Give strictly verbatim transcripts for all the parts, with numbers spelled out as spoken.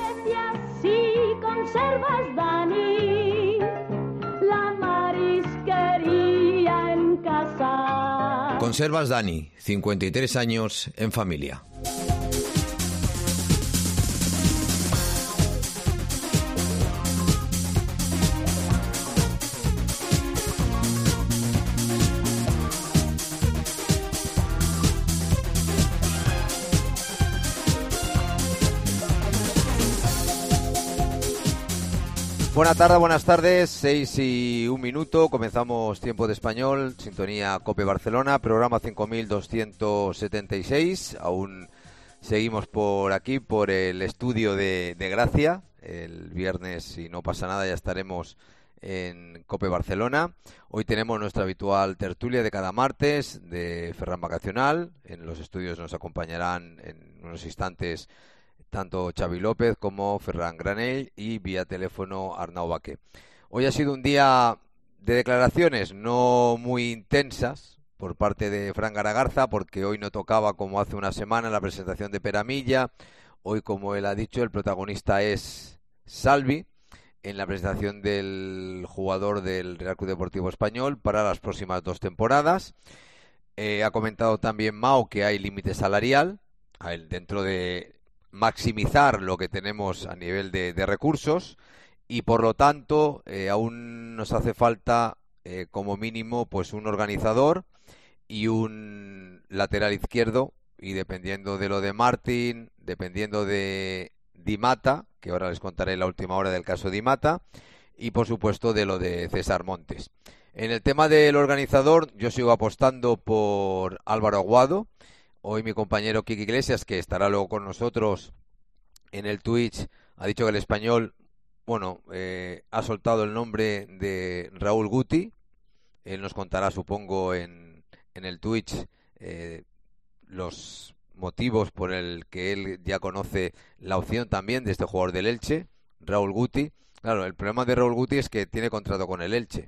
especias sí conservas, Dani, la marisquería en casa. Conservas Dani, cincuenta y tres años en familia. Buenas tardes, buenas tardes, seis y un minuto, comenzamos Tiempo de Español, sintonía COPE Barcelona, programa cinco mil doscientos setenta y seis, aún seguimos por aquí, por el estudio de, de Gracia, el viernes, si no pasa nada, ya estaremos en COPE Barcelona. Hoy tenemos nuestra habitual tertulia de cada martes de Ferran Vacacional, en los estudios nos acompañarán en unos instantes tanto Xavi López como Ferran Granell y vía teléfono Arnau Baqué. Hoy ha sido un día de declaraciones no muy intensas por parte de Fran Garagarza, porque hoy no tocaba como hace una semana la presentación de Peramilla. Hoy, como él ha dicho, el protagonista es Salvi en la presentación del jugador del Real Club Deportivo Español para las próximas dos temporadas. Eh, ha comentado también Mao que hay límite salarial dentro de maximizar lo que tenemos a nivel de, de recursos y por lo tanto eh, aún nos hace falta eh, como mínimo pues un organizador y un lateral izquierdo, y dependiendo de lo de Martín, dependiendo de Di Mata, que ahora les contaré la última hora del caso Di Mata, y por supuesto de lo de César Montes. En el tema del organizador yo sigo apostando por Álvaro Aguado. Hoy mi compañero Kiki Iglesias, que estará luego con nosotros en el Twitch, ha dicho que el Español, bueno, eh, ha soltado el nombre de Raúl Guti. Él nos contará, supongo, en, en el Twitch eh, los motivos por el que él ya conoce la opción también de este jugador del Elche, Raúl Guti. Claro, el problema de Raúl Guti es que tiene contrato con el Elche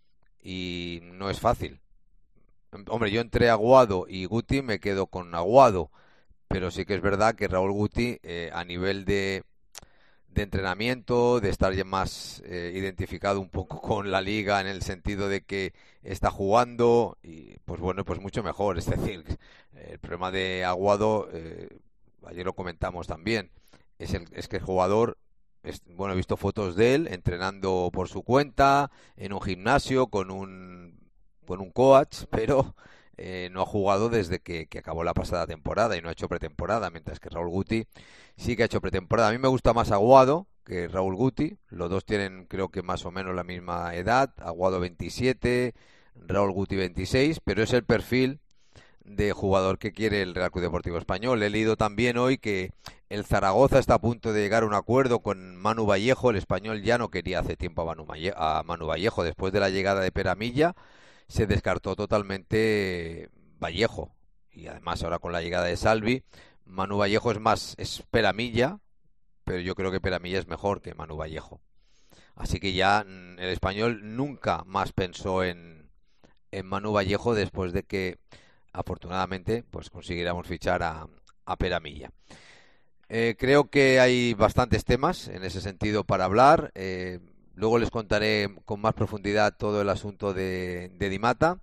y no es fácil. Hombre, yo entre Aguado y Guti me quedo con Aguado, pero sí que es verdad que Raúl Guti eh, a nivel de, de entrenamiento, de estar ya más eh, identificado un poco con la liga en el sentido de que está jugando, y pues bueno, pues mucho mejor. Es decir, el problema de Aguado, eh, ayer lo comentamos también, es, el, es que el jugador, es, bueno, he visto fotos de él entrenando por su cuenta, en un gimnasio, con un... con un coach, pero eh, no ha jugado desde que, que acabó la pasada temporada y no ha hecho pretemporada, mientras que Raúl Guti sí que ha hecho pretemporada. A mí me gusta más Aguado que Raúl Guti, los dos tienen creo que más o menos la misma edad, Aguado veintisiete, Raúl Guti veintiséis, pero es el perfil de jugador que quiere el Real Club Deportivo Español. He leído también hoy que el Zaragoza está a punto de llegar a un acuerdo con Manu Vallejo. El Español ya no quería hace tiempo a Manu, a Manu Vallejo después de la llegada de Peramilla. Se descartó totalmente Vallejo, y además ahora con la llegada de Salvi, Manu Vallejo es más, es Peramilla, pero yo creo que Peramilla es mejor que Manu Vallejo. Así que ya el Español nunca más pensó en, en Manu Vallejo después de que afortunadamente pues consiguiéramos fichar a, a Peramilla. Eh, creo que hay bastantes temas en ese sentido para hablar. Eh, Luego les contaré con más profundidad todo el asunto de, de Di Mata,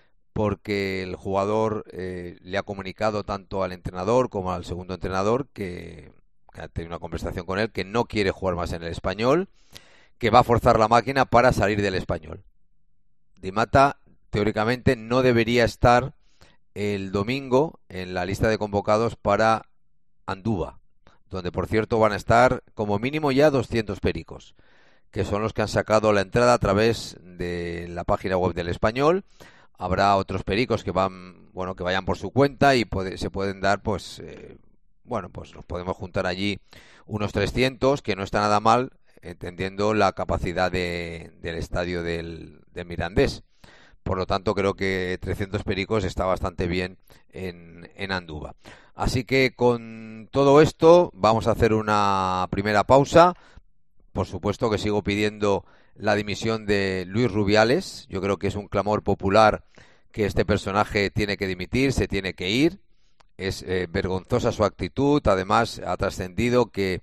porque el jugador eh, le ha comunicado tanto al entrenador como al segundo entrenador que, que ha tenido una conversación con él, que no quiere jugar más en el Español, que va a forzar la máquina para salir del Español. Di Mata, teóricamente, no debería estar el domingo en la lista de convocados para Andúba, donde, por cierto, van a estar como mínimo ya doscientos pericos, que son los que han sacado la entrada a través de la página web del Español. Habrá otros pericos que van, bueno, que vayan por su cuenta y puede, se pueden dar, pues, eh, bueno, pues nos podemos juntar allí unos trescientos, que no está nada mal, entendiendo la capacidad de, del estadio del, del Mirandés. Por lo tanto, creo que trescientos pericos está bastante bien en, en Andúba. Así que con todo esto vamos a hacer una primera pausa. Por supuesto que sigo pidiendo la dimisión de Luis Rubiales. Yo creo que es un clamor popular que este personaje tiene que dimitir, se tiene que ir. Es eh, vergonzosa su actitud. Además, ha trascendido que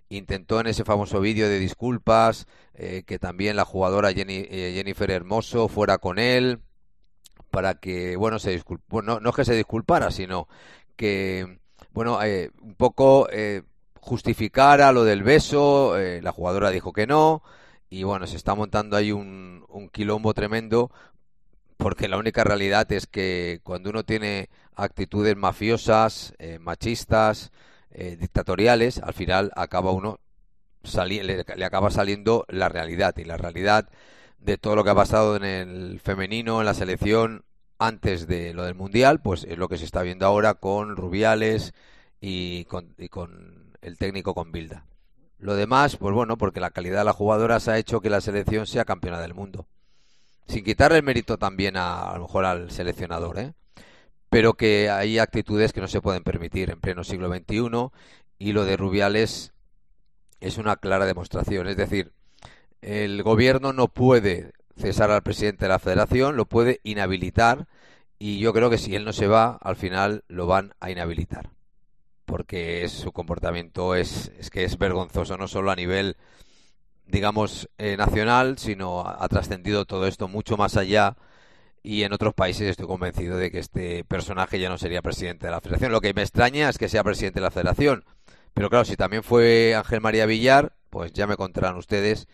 intentó en ese famoso vídeo de disculpas eh, que también la jugadora Jenny, eh, Jennifer Hermoso fuera con él para que, bueno, se disculp... bueno, no, no es que se disculpara, sino que, bueno, eh, un poco eh, justificara lo del beso. Eh, la jugadora dijo que no y, bueno, se está montando ahí un, un quilombo tremendo, porque la única realidad es que cuando uno tiene actitudes mafiosas, eh, machistas, eh, dictatoriales, al final acaba uno sali- le, le acaba saliendo la realidad, y la realidad de todo lo que ha pasado en el femenino, en la selección antes de lo del Mundial, pues es lo que se está viendo ahora con Rubiales y con, y con el técnico, con Bilda. Lo demás, pues bueno, porque la calidad de las jugadoras ha hecho que la selección sea campeona del mundo. Sin quitarle el mérito también a, a lo mejor al seleccionador, ¿eh? Pero que hay actitudes que no se pueden permitir en pleno siglo veintiuno, y lo de Rubiales es una clara demostración. Es decir, el gobierno no puede cesar al presidente de la federación, lo puede inhabilitar, y yo creo que si él no se va, al final lo van a inhabilitar, porque es, su comportamiento es, es que es vergonzoso, no solo a nivel, digamos, eh, nacional, sino ha, ha trascendido todo esto mucho más allá, y en otros países estoy convencido de que este personaje ya no sería presidente de la federación. Lo que me extraña es que sea presidente de la federación, pero claro, si también fue Ángel María Villar, pues ya me contarán ustedes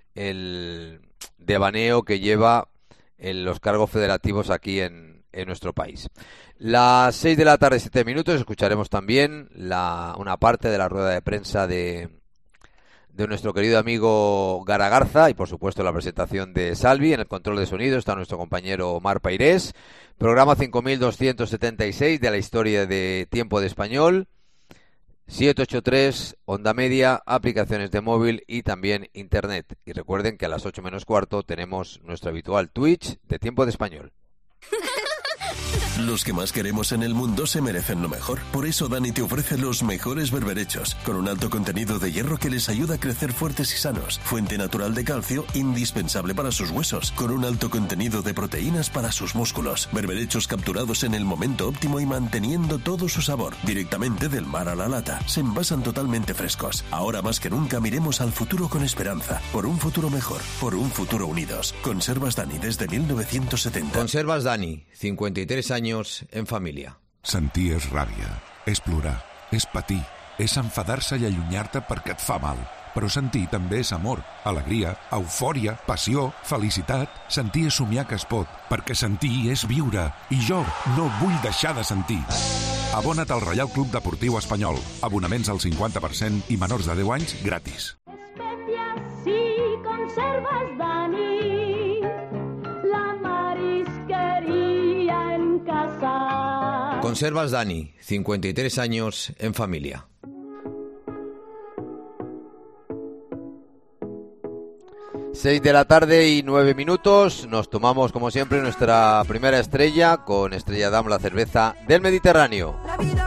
el devaneo que lleva en los cargos federativos aquí en, en nuestro país. Las seis de la tarde, siete minutos, escucharemos también la, una parte de la rueda de prensa de... de nuestro querido amigo Gara Garza, y por supuesto la presentación de Salvi. En el control de sonido está nuestro compañero Omar Pairés. Programa cinco mil doscientos setenta y seis de la historia de Tiempo de Español. siete ochenta y tres, onda media, aplicaciones de móvil y también internet. Y recuerden que a las ocho menos cuarto tenemos nuestro habitual Twitch de Tiempo de Español. Los que más queremos en el mundo se merecen lo mejor. Por eso Dani te ofrece los mejores berberechos, con un alto contenido de hierro que les ayuda a crecer fuertes y sanos. Fuente natural de calcio, indispensable para sus huesos, con un alto contenido de proteínas para sus músculos. Berberechos capturados en el momento óptimo y manteniendo todo su sabor, directamente del mar a la lata. Se envasan totalmente frescos. Ahora más que nunca miremos al futuro con esperanza. Por un futuro mejor, por un futuro unidos. Conservas Dani desde mil novecientos setenta. Conservas Dani, cincuenta y tres años en família. Sentir és ràbia, és plorar, és patir, és enfadar-se i allunyar-te perquè et fa mal. Però sentir també és amor, alegria, eufòria, passió, felicitat. Sentir és somiar que es pot, perquè sentir és viure. I jo no vull deixar de sentir. Abona't al Reial Club Deportiu Espanyol. Abonaments al cinquanta per cent i menors de deu anys gratis. Especias si conservas, Dani, la marisquería en casa. Conservas Dani, cincuenta y tres años en familia. seis de la tarde y nueve minutos. Nos tomamos, como siempre, nuestra primera estrella con Estrella Damm, la cerveza del Mediterráneo.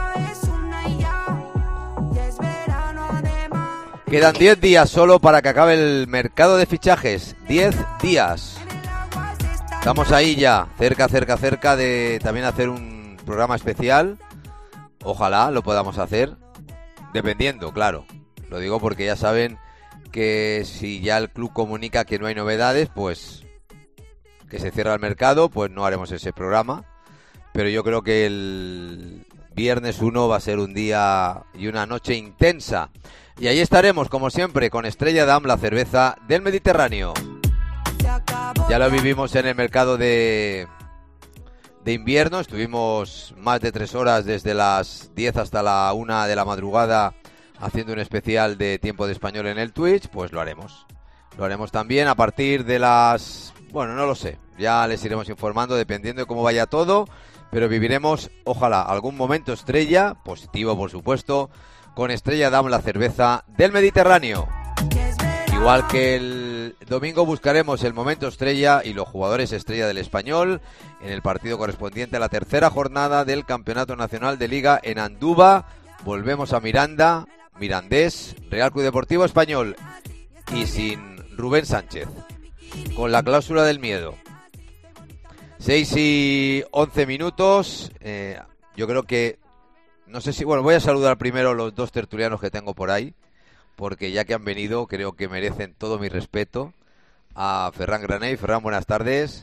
Quedan diez días solo para que acabe el mercado de fichajes. diez días. Estamos ahí ya, cerca, cerca, cerca de también hacer un programa especial. Ojalá lo podamos hacer, dependiendo, claro. Lo digo porque ya saben que si ya el club comunica que no hay novedades, pues que se cierra el mercado, pues no haremos ese programa. Pero yo creo que el viernes uno va a ser un día y una noche intensa. Y ahí estaremos, como siempre, con Estrella Damm, la cerveza del Mediterráneo. Ya lo vivimos en el mercado de, de invierno. Estuvimos más de tres horas, desde las diez hasta la una de la madrugada, haciendo un especial de Tiempo de Español en el Twitch. Pues lo haremos. Lo haremos también a partir de las... Bueno, no lo sé. Ya les iremos informando dependiendo de cómo vaya todo. Pero viviremos, ojalá, algún momento estrella, positivo por supuesto, con Estrella Damm, la cerveza del Mediterráneo. Igual que el domingo buscaremos el momento estrella y los jugadores estrella del Español en el partido correspondiente a la tercera jornada del Campeonato Nacional de Liga en Andúba. Volvemos a Miranda, Mirandés, Real Club Deportivo Español, y sin Rubén Sánchez, con la cláusula del miedo. seis y once minutos. Eh, yo creo que... No sé si... Bueno, voy a saludar primero a los dos tertulianos que tengo por ahí, porque ya que han venido, creo que merecen todo mi respeto, a Ferran Granell. Ferran, buenas tardes.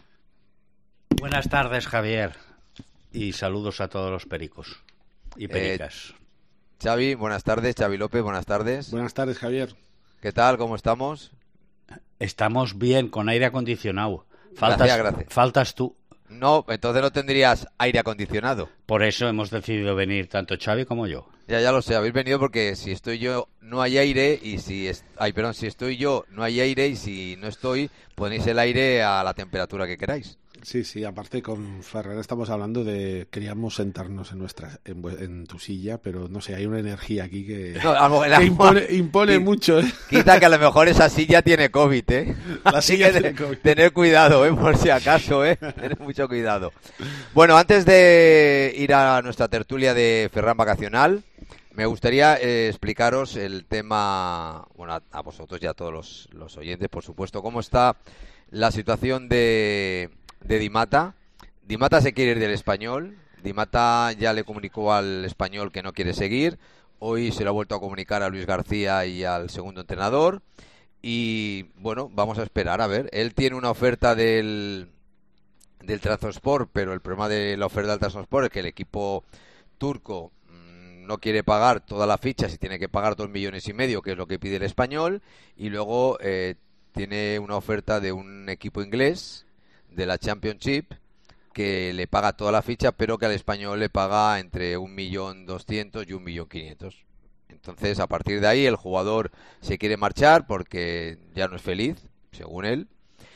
Buenas tardes, Javier, y saludos a todos los pericos y pericas. Eh, Xavi, buenas tardes. Xavi López, buenas tardes. Buenas tardes, Javier. ¿Qué tal? ¿Cómo estamos? Estamos bien, con aire acondicionado. Faltas, gracias, gracias. Faltas tú. No, entonces no tendrías aire acondicionado. Por eso hemos decidido venir tanto Xavi como yo. Ya, ya lo sé, habéis venido porque si estoy yo no hay aire y si es... ay, perdón, si estoy yo no hay aire y si no estoy ponéis el aire a la temperatura que queráis. Sí, sí, aparte con Ferran estamos hablando de queríamos sentarnos en nuestra en, en tu silla, pero no sé, hay una energía aquí que, no, algo, que impone, impone mucho, ¿eh? Quita que a lo mejor esa silla tiene COVID, ¿eh? La silla Así que tiene COVID. Tener cuidado, ¿eh? Por si acaso, ¿eh? Tener mucho cuidado. Bueno, antes de ir a nuestra tertulia de Ferran Vacacional, me gustaría eh, explicaros el tema, bueno, a, a vosotros y a todos los, los oyentes, por supuesto, cómo está la situación de... de Di Mata. Di Mata se quiere ir del Español. Di Mata ya le comunicó al Español que no quiere seguir. Hoy se lo ha vuelto a comunicar a Luis García y al segundo entrenador. Y bueno, vamos a esperar a ver. Él tiene una oferta del del Trabzonspor, pero el problema de la oferta del Trabzonspor es que el equipo turco mmm, no quiere pagar toda la ficha, si tiene que pagar dos millones y medio, que es lo que pide el Español. Y luego eh, tiene una oferta de un equipo inglés de la Championship que le paga toda la ficha, pero que al Español le paga entre un millón doscientos y un millón quinientos. Entonces, a partir de ahí, el jugador se quiere marchar porque ya no es feliz, según él,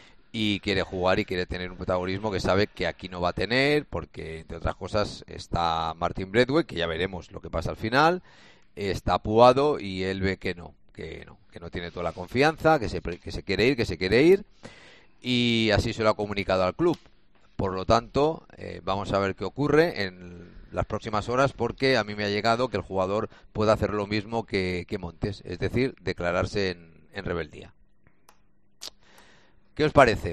y quiere jugar y quiere tener un protagonismo que sabe que aquí no va a tener, porque entre otras cosas está Martin Braithwaite, que ya veremos lo que pasa al final, está Puado y él ve que no, que no, que no tiene toda la confianza, que se, que se quiere ir, que se quiere ir. Y así se lo ha comunicado al club. Por lo tanto, eh, vamos a ver qué ocurre en las próximas horas, porque a mí me ha llegado que el jugador puede hacer lo mismo que, que Montes, es decir, declararse en, en rebeldía. ¿Qué os parece?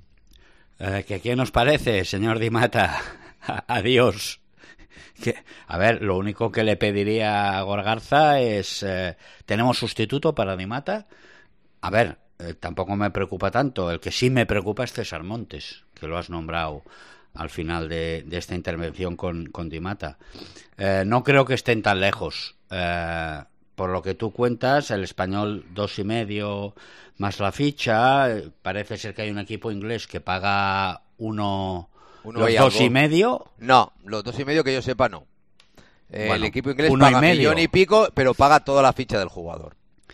Eh, ¿qué, ¿Qué nos parece, señor Di Mata? Adiós. Que, a ver, lo único que le pediría a Gorgarza es... Eh, ¿tenemos sustituto para Di Mata? A ver... Eh, tampoco me preocupa tanto. El que sí me preocupa es César Montes, que lo has nombrado al final de, de esta intervención con, con Di Mata. Eh, no creo que estén tan lejos. Eh, por lo que tú cuentas, el Español dos y medio más la ficha. Eh, parece ser que hay un equipo inglés que paga uno, uno los y dos algo. y medio. No, los dos y medio que yo sepa no. Eh, Bueno, el equipo inglés uno paga y medio. millón y pico, pero paga toda la ficha del jugador.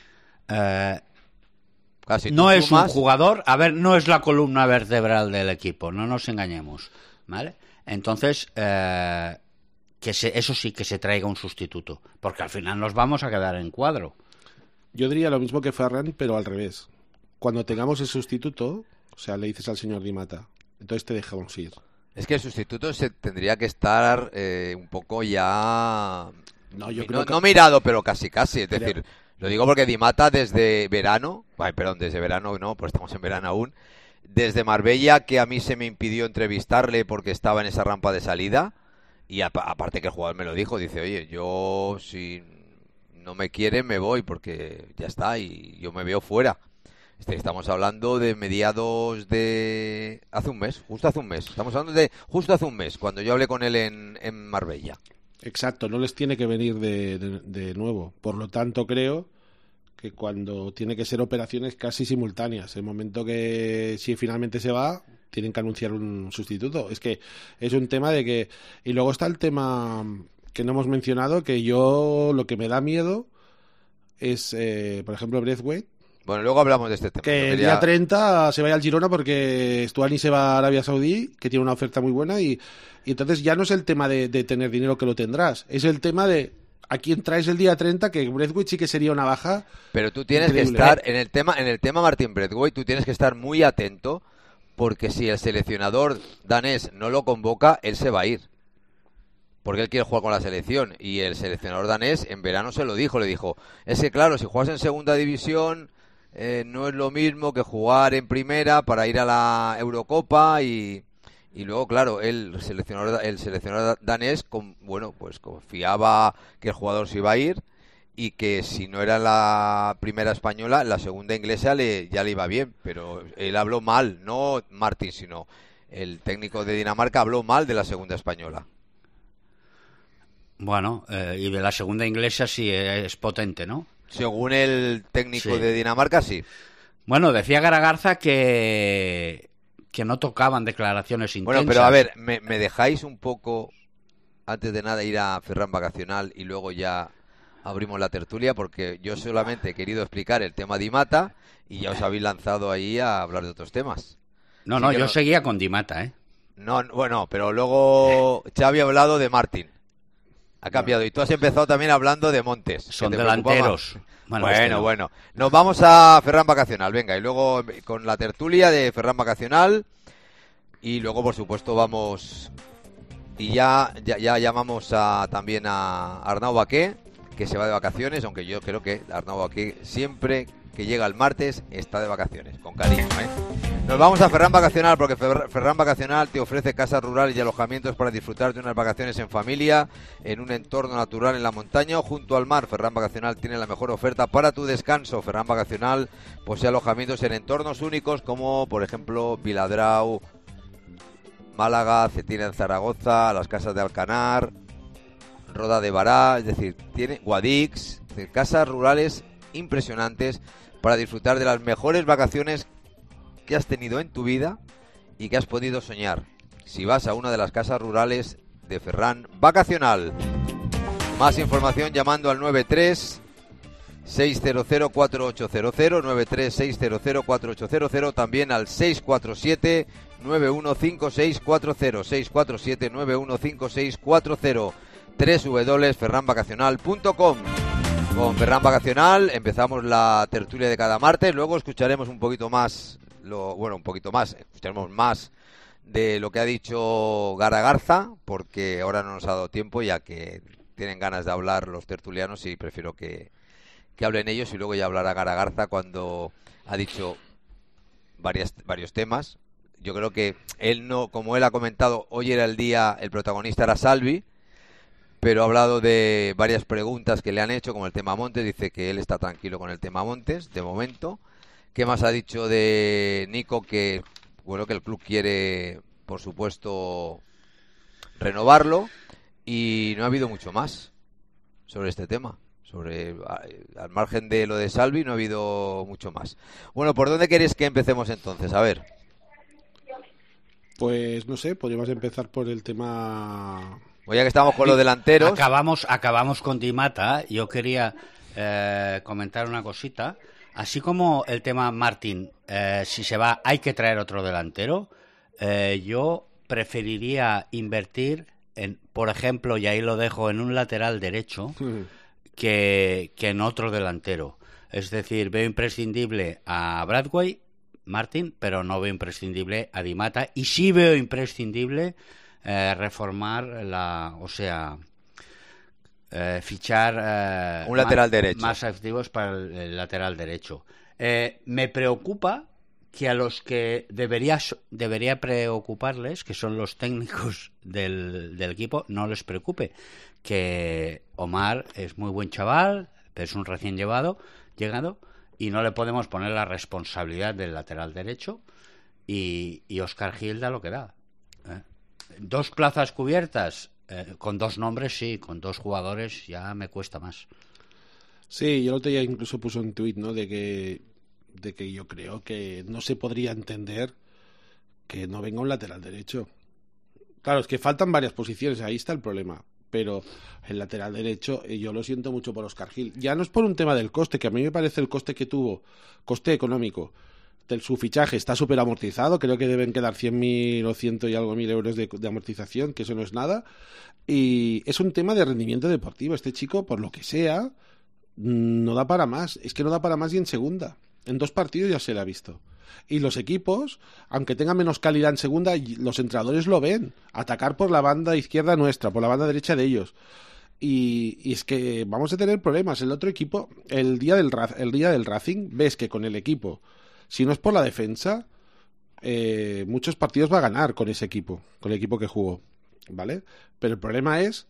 Eh, Casi No es sumas... un jugador, a ver, no es la columna vertebral del equipo, no nos engañemos, ¿vale? Entonces, eh, que se, eso sí, que se traiga un sustituto, porque al final nos vamos a quedar en cuadro. Yo diría lo mismo que Ferran, pero al revés. Cuando tengamos el sustituto, o sea, le dices al señor Di Mata, entonces te dejamos ir. Es que el sustituto se tendría que estar eh, un poco ya... No, yo no, creo que... no mirado, pero casi casi, es decir... Creo... Lo digo porque Di Mata desde verano, ay, perdón, desde verano no, pues estamos en verano aún, desde Marbella, que a mí se me impidió entrevistarle porque estaba en esa rampa de salida, y a, aparte que el jugador me lo dijo, dice, oye, yo si no me quieren me voy porque ya está, y yo me veo fuera. Estamos hablando de mediados de... hace un mes, justo hace un mes, estamos hablando de justo hace un mes, cuando yo hablé con él en, en Marbella. Exacto, no les tiene que venir de, de, de nuevo. Por lo tanto, creo que cuando tiene que ser operaciones casi simultáneas, el momento que si finalmente se va, tienen que anunciar un sustituto. Es que es un tema de que... Y luego está el tema que no hemos mencionado, que yo lo que me da miedo es, eh, por ejemplo, Braithwaite. Bueno, luego hablamos de este tema. Que Yo el quería... día treinta se vaya al Girona porque Stuani se va a Arabia Saudí, que tiene una oferta muy buena, y, y entonces ya no es el tema de, de tener dinero que lo tendrás, es el tema de a quién traes el día treinta, que Braithwaite sí que sería una baja. Pero tú tienes increíble. que estar, en el tema en el tema Martin Braithwaite, tú tienes que estar muy atento, porque si el seleccionador danés no lo convoca, él se va a ir. Porque él quiere jugar con la selección, y el seleccionador danés en verano se lo dijo, le dijo, es que claro, si juegas en segunda división... Eh, no es lo mismo que jugar en primera para ir a la Eurocopa y, y luego, claro, el seleccionador, el seleccionador danés con, bueno, pues confiaba que el jugador se iba a ir y que si no era la primera española, la segunda inglesa le, ya le iba bien, pero él habló mal, no Martin, sino el técnico de Dinamarca habló mal de la segunda española. Bueno, eh, y de la segunda inglesa sí es potente, ¿no? Según el técnico Sí. de Dinamarca, sí. Bueno, decía Garagarza que, que no tocaban declaraciones intensas. Bueno, pero a ver, ¿me, me dejáis un poco, antes de nada, ir a Ferran Vacacional y luego ya abrimos la tertulia? Porque yo solamente he querido explicar el tema Di Mata y ya os habéis lanzado ahí a hablar de otros temas. No, Así no, que yo no- seguía con Di Mata, ¿eh? No, bueno, pero luego Xavi ha hablado de Martín. Ha cambiado. Y tú has empezado también hablando de Montes. que Son te preocupaba. delanteros. Bueno, este bueno, no. bueno. Nos vamos a Ferran Vacacional, venga. Y luego con la tertulia de Ferran Vacacional. Y luego, por supuesto, vamos... Y ya, ya, ya llamamos a, también a Arnau Baqué, que se va de vacaciones, aunque yo creo que Arnau Baqué siempre que llega el martes está de vacaciones, con cariño, ¿eh? Nos vamos a Ferran Vacacional, porque Fer- Ferran Vacacional te ofrece casas rurales y alojamientos para disfrutar de unas vacaciones en familia, en un entorno natural en la montaña o junto al mar. Ferran Vacacional tiene la mejor oferta para tu descanso. Ferran Vacacional posee alojamientos en entornos únicos como, por ejemplo, Viladrau, Málaga, Cetina en Zaragoza, las casas de Alcanar, Roda de Bará, es decir, tiene Guadix, es decir, casas rurales impresionantes para disfrutar de las mejores vacaciones que has tenido en tu vida y que has podido soñar. Si vas a una de las casas rurales de Ferran Vacacional. Más información llamando al nueve tres seis cero cero cuatro ocho cero cero, nueve tres seis cero cero cuatro ocho cero cero, también al seis cuatro siete nueve uno cinco seis cuatro cero, seis cuatro siete nueve uno cinco seis cuatro cero, doble u doble u doble u punto ferran vacacional punto com. Con Ferran Vacacional empezamos la tertulia de cada martes, luego escucharemos un poquito más, lo, bueno, un poquito más, escucharemos más de lo que ha dicho Garagarza, porque ahora no nos ha dado tiempo, ya que tienen ganas de hablar los tertulianos y prefiero que, que hablen ellos y luego ya hablará Garagarza cuando ha dicho varias, varios temas. Yo creo que él no, como él ha comentado, hoy era el día, el protagonista era Salvi, pero ha hablado de varias preguntas que le han hecho, como el tema Montes, dice que él está tranquilo con el tema Montes, de momento. ¿Qué más ha dicho de Nico? Que, bueno, que el club quiere, por supuesto, renovarlo, y no ha habido mucho más sobre este tema. Sobre, al margen de lo de Salvi, no ha habido mucho más. Bueno, ¿por dónde queréis que empecemos entonces? A ver. Pues no sé, podríamos empezar por el tema... O ya que estamos con los delanteros... Acabamos, acabamos con Di Mata. Yo quería eh, comentar una cosita. Así como el tema Martín, eh, si se va hay que traer otro delantero, eh, yo preferiría invertir en, por ejemplo, y ahí lo dejo, en un lateral derecho que, que en otro delantero. Es decir, veo imprescindible a Bradway, Martín, pero no veo imprescindible a Di Mata, y sí veo imprescindible eh, reformar la, o sea, eh, fichar eh, un lateral más, derecho más activos para el, el lateral derecho. Eh, me preocupa que a los que debería debería preocuparles, que son los técnicos del, del equipo, no les preocupe, que Omar es muy buen chaval, pero es un recién llevado, llegado, y no le podemos poner la responsabilidad del lateral derecho, y, y Óscar Gil da lo que da. ¿eh? Dos plazas cubiertas, eh, con dos nombres sí, con dos jugadores ya me cuesta más. Sí, yo el otro día incluso puso un tuit, ¿no? De que, de que yo creo que no se podría entender que no venga un lateral derecho. Claro, es que faltan varias posiciones, ahí está el problema. Pero el lateral derecho, eh, yo lo siento mucho por Óscar Gil. Ya no es por un tema del coste, que a mí me parece el coste que tuvo, coste económico, del su fichaje está súper amortizado. Creo que deben quedar cien mil o ciento y algo mil euros de, de amortización, que eso no es nada. Y es un tema de rendimiento deportivo. Este chico, por lo que sea, no da para más. Es que no da para más y en segunda. En dos partidos ya se le ha visto. Y los equipos, aunque tengan menos calidad en segunda, los entrenadores lo ven. Atacar por la banda izquierda nuestra, por la banda derecha de ellos. Y, y es que vamos a tener problemas. El otro equipo, el día del, el día del Racing, ves que con el equipo, si no es por la defensa, eh, muchos partidos va a ganar con ese equipo, con el equipo que jugó, ¿vale? Pero el problema es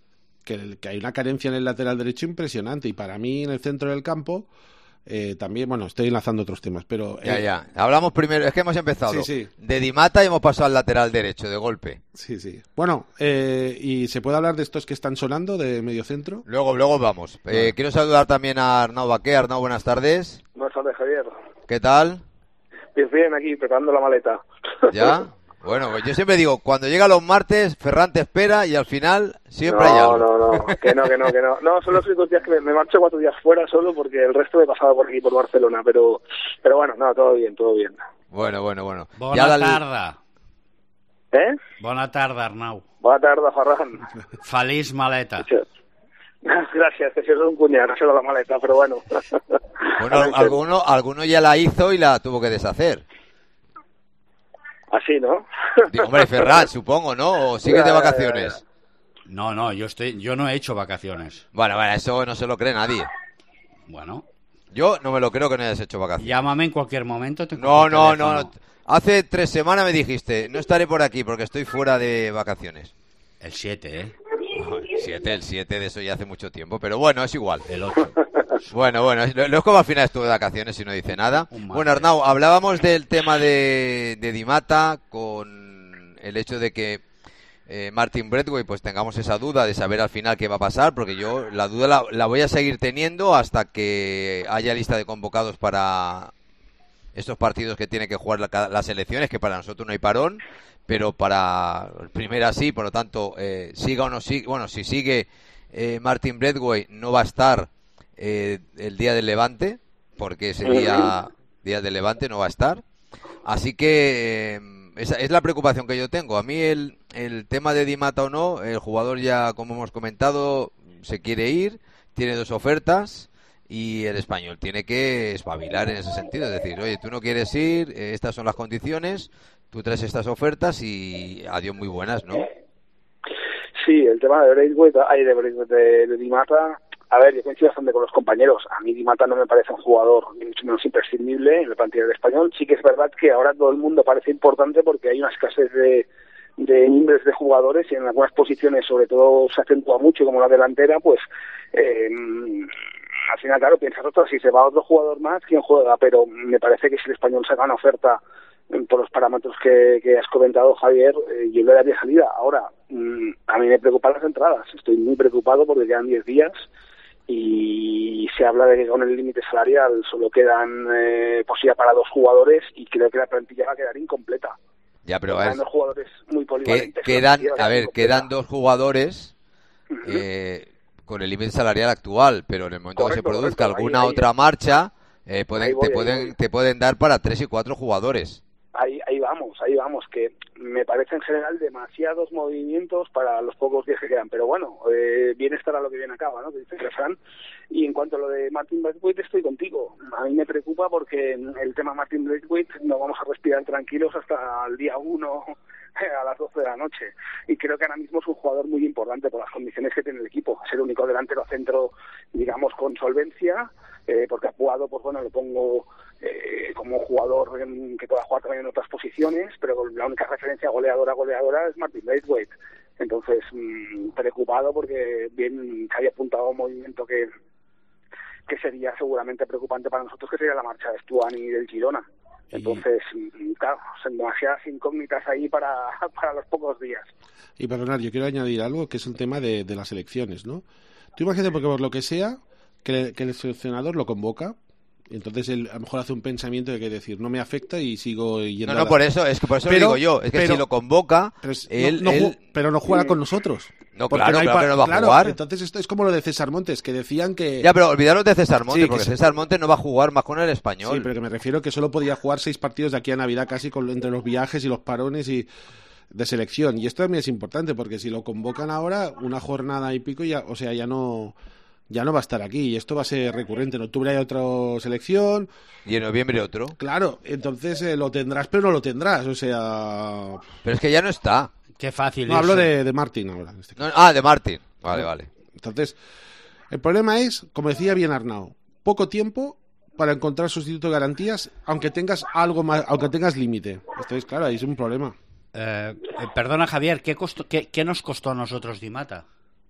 que, que hay una carencia en el lateral derecho impresionante, y para mí en el centro del campo eh, también, bueno, estoy enlazando otros temas, pero... Ya, eh, ya. Hablamos primero, es que hemos empezado Sí, sí. de Di Mata y hemos pasado al lateral derecho, de golpe. Sí, sí. Bueno, eh, ¿y se puede hablar de estos que están sonando de mediocentro? Luego, luego vamos. Eh, quiero saludar también a Arnau Baqué. Arnau, buenas tardes. Buenas tardes, Javier. ¿Qué tal? Bien, bien, aquí, preparando la maleta. ¿Ya? Bueno, pues yo siempre digo, cuando llega los martes, Ferran te espera y al final siempre no, hay algo. No, no, no, que no, que no, que no. No, son los únicos días que me, me marcho cuatro días fuera solo porque el resto he pasado por aquí, por Barcelona, pero pero bueno, no, todo bien, todo bien. Bueno, bueno, bueno. Bona Ya la... tarda. ¿Eh? Bona tarda, Arnau. Bona tarda, Ferran. Feliç maleta. Gracias, que si es un cuñado, no se la maleta, pero bueno. Bueno, alguno, alguno ya la hizo y la tuvo que deshacer. Así, ¿no? Digo, hombre, Ferran, supongo, ¿no? ¿O sigues de vacaciones? No, no, yo estoy, yo no he hecho vacaciones. Bueno, bueno, eso no se lo cree nadie. Bueno. Yo no me lo creo que no hayas hecho vacaciones. Llámame en cualquier momento. Te No, no, no, no. Hace tres semanas me dijiste, no estaré por aquí porque estoy fuera de vacaciones. El siete, ¿eh? No, el siete, el siete de eso ya hace mucho tiempo, pero bueno, es igual. El ocho. Bueno, bueno, no, no es como al final estuve de vacaciones y no dice nada. Bueno, Arnau, hablábamos del tema de, de Di Mata con el hecho de que eh, Martin Braithwaite, pues tengamos esa duda de saber al final qué va a pasar, porque yo la duda la, la voy a seguir teniendo hasta que haya lista de convocados para estos partidos que tiene que jugar la, las selecciones, que para nosotros no hay parón, pero para el primera sí, por lo tanto, eh, siga o no siga, bueno, si sigue eh, Martin Braithwaite no va a estar eh, el día del Levante, porque ese día, día del Levante no va a estar, así que eh, esa es la preocupación que yo tengo. A mí el, el tema de Di Mata o no, el jugador ya, como hemos comentado, se quiere ir, tiene dos ofertas, y el Español tiene que espabilar en ese sentido, es decir, oye, tú no quieres ir, eh, estas son las condiciones, tú traes estas ofertas y adiós muy buenas, ¿no? Sí, el tema de Braithwaite, hay de, de, de Di Mata, a ver, yo coincido bastante con los compañeros. A mí Di Mata no me parece un jugador ni mucho menos imprescindible en el plantilla del Español. Sí que es verdad que ahora todo el mundo parece importante porque hay una escasez de de mimbres de jugadores y en algunas posiciones, sobre todo, se acentúa mucho, como la delantera, pues eh, al final, claro, piensas, otro, si se va otro jugador más, ¿quién juega? Pero me parece que si el Español saca una oferta por los parámetros que, que has comentado, Javier, eh, yo le daría salida. Ahora, mmm, a mí me preocupan las entradas. Estoy muy preocupado porque quedan diez días y se habla de que con el límite salarial solo quedan eh, posibilidad para dos jugadores y creo que la plantilla va a quedar incompleta. Ya, pero quedan dos jugadores muy polivalentes. Que, quedan, a ver, quedan dos jugadores eh, con el límite salarial actual, pero en el momento correcto, que se produzca correcto, alguna ahí, otra ahí, marcha, eh, pueden, voy, te, pueden, te pueden dar para tres y cuatro jugadores. Ahí, ahí vamos, ahí vamos, que me parece en general demasiados movimientos para los pocos días que quedan, pero bueno, eh, bien estará lo que viene acaba, ¿no? Que dice Fran. Y en cuanto a lo de Martin Braithwaite, estoy contigo. A mí me preocupa porque el tema Martin Braithwaite no vamos a respirar tranquilos hasta el día uno a las doce de la noche. Y creo que ahora mismo es un jugador muy importante por las condiciones que tiene el equipo. Es el único delantero centro, digamos, con solvencia, eh, porque ha jugado, pues bueno, lo pongo eh, como jugador en, que pueda jugar también en otras posiciones, pero la única referencia goleadora goleadora es Martin Braithwaite. Entonces, mmm, preocupado porque bien se había apuntado un movimiento que que sería seguramente preocupante para nosotros, que sería la marcha de Stuani y del Girona. Entonces, y... claro, son demasiadas incógnitas ahí para, para los pocos días. Y perdonad, yo quiero añadir algo, que es el tema de, de las elecciones, ¿no? Tú imagínate, porque por lo que sea, que, que el seleccionador lo convoca, y entonces él a lo mejor hace un pensamiento de que decir, no me afecta y sigo yendo. No, no, la... por eso, es que por eso pero, lo digo yo, es que pero, si lo convoca, pero, él, no, no, él... pero no juega con nosotros. No, claro, no claro pa... que no va claro, a jugar. Entonces esto es como lo de César Montes, que decían que... Ya, pero olvidaros de César Montes, sí, porque se... César Montes no va a jugar más con el Español. Sí, pero que me refiero que solo podía jugar seis partidos de aquí a Navidad casi con, entre los viajes y los parones y de selección. Y esto también es importante, porque si lo convocan ahora, una jornada y pico, ya, o sea, ya no... ya no va a estar aquí, y esto va a ser recurrente. En octubre hay otra selección. Y en noviembre otro. Claro, entonces eh, lo tendrás, pero no lo tendrás, o sea... Pero es que ya no está. Qué fácil. No, hablo de, de Martín ahora. En este caso. No, ah, de Martín. Vale, ¿no? Vale. Entonces, el problema es, como decía bien Arnau, poco tiempo para encontrar sustituto de garantías, aunque tengas algo más, aunque tengas límite. Entonces, claro, ahí es un problema. Eh, eh, perdona, Javier, ¿qué, costó, qué, ¿qué nos costó a nosotros Di Mata?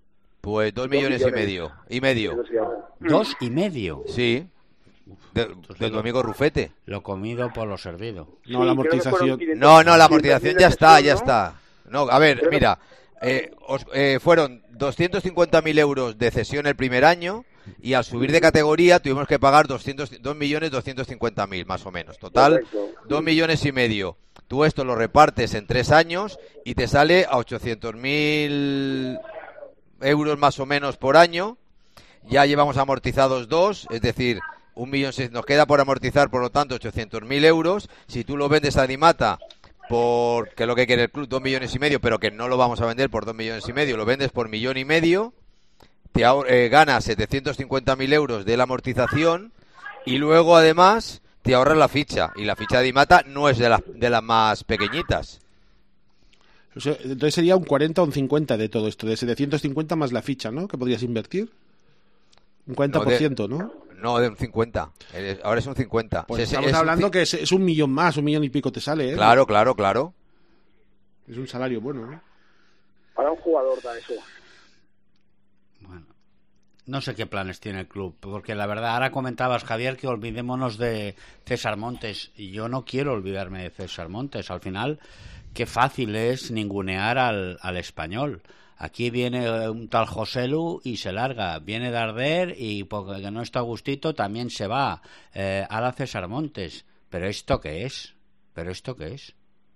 Pues dos millones, millones y medio. Y medio. ¿Dos y medio? Sí. De, de tu amigo Rufete. Lo comido por lo servido. No, la amortización. No, no, la amortización ya está, ya está. No, a ver, mira, eh, os, eh, fueron doscientos cincuenta mil euros de cesión el primer año y al subir de categoría tuvimos que pagar dos millones doscientos cincuenta mil más o menos. Total, dos millones y medio. Tú esto lo repartes en tres años y te sale a ochocientos mil euros más o menos por año. Ya llevamos amortizados dos, es decir, un millón seis, nos queda por amortizar, por lo tanto, ochocientos mil euros. Si tú lo vendes a Dimata por, que es lo que quiere el club, dos millones y medio, pero que no lo vamos a vender por dos millones y medio, lo vendes por millón y medio, te ahor- eh, ganas setecientos cincuenta mil euros de la amortización y luego además te ahorras la ficha. Y la ficha de Dimata no es de, la, de las más pequeñitas. O sea, entonces sería un cuarenta o un cincuenta de todo esto, de setecientos cincuenta más la ficha, ¿no? Que podrías invertir. Un cuarenta por ciento, no, de, ¿no? No, de un cincuenta. Ahora es un cincuenta. Pues es, estamos es hablando un... que es, es un millón más, un millón y pico te sale, ¿eh? Claro, claro, claro. Es un salario bueno, ¿no? Para un jugador da eso. Bueno, no sé qué planes tiene el club, porque la verdad, ahora comentabas, Javier, que olvidémonos de César Montes, y yo no quiero olvidarme de César Montes. Al final, qué fácil es ningunear al, al Español. Aquí viene un tal Joselu y se larga. Viene Darder y porque no está a gustito también se va. Eh, ahora César Montes. ¿Pero esto qué es? ¿Pero esto qué es?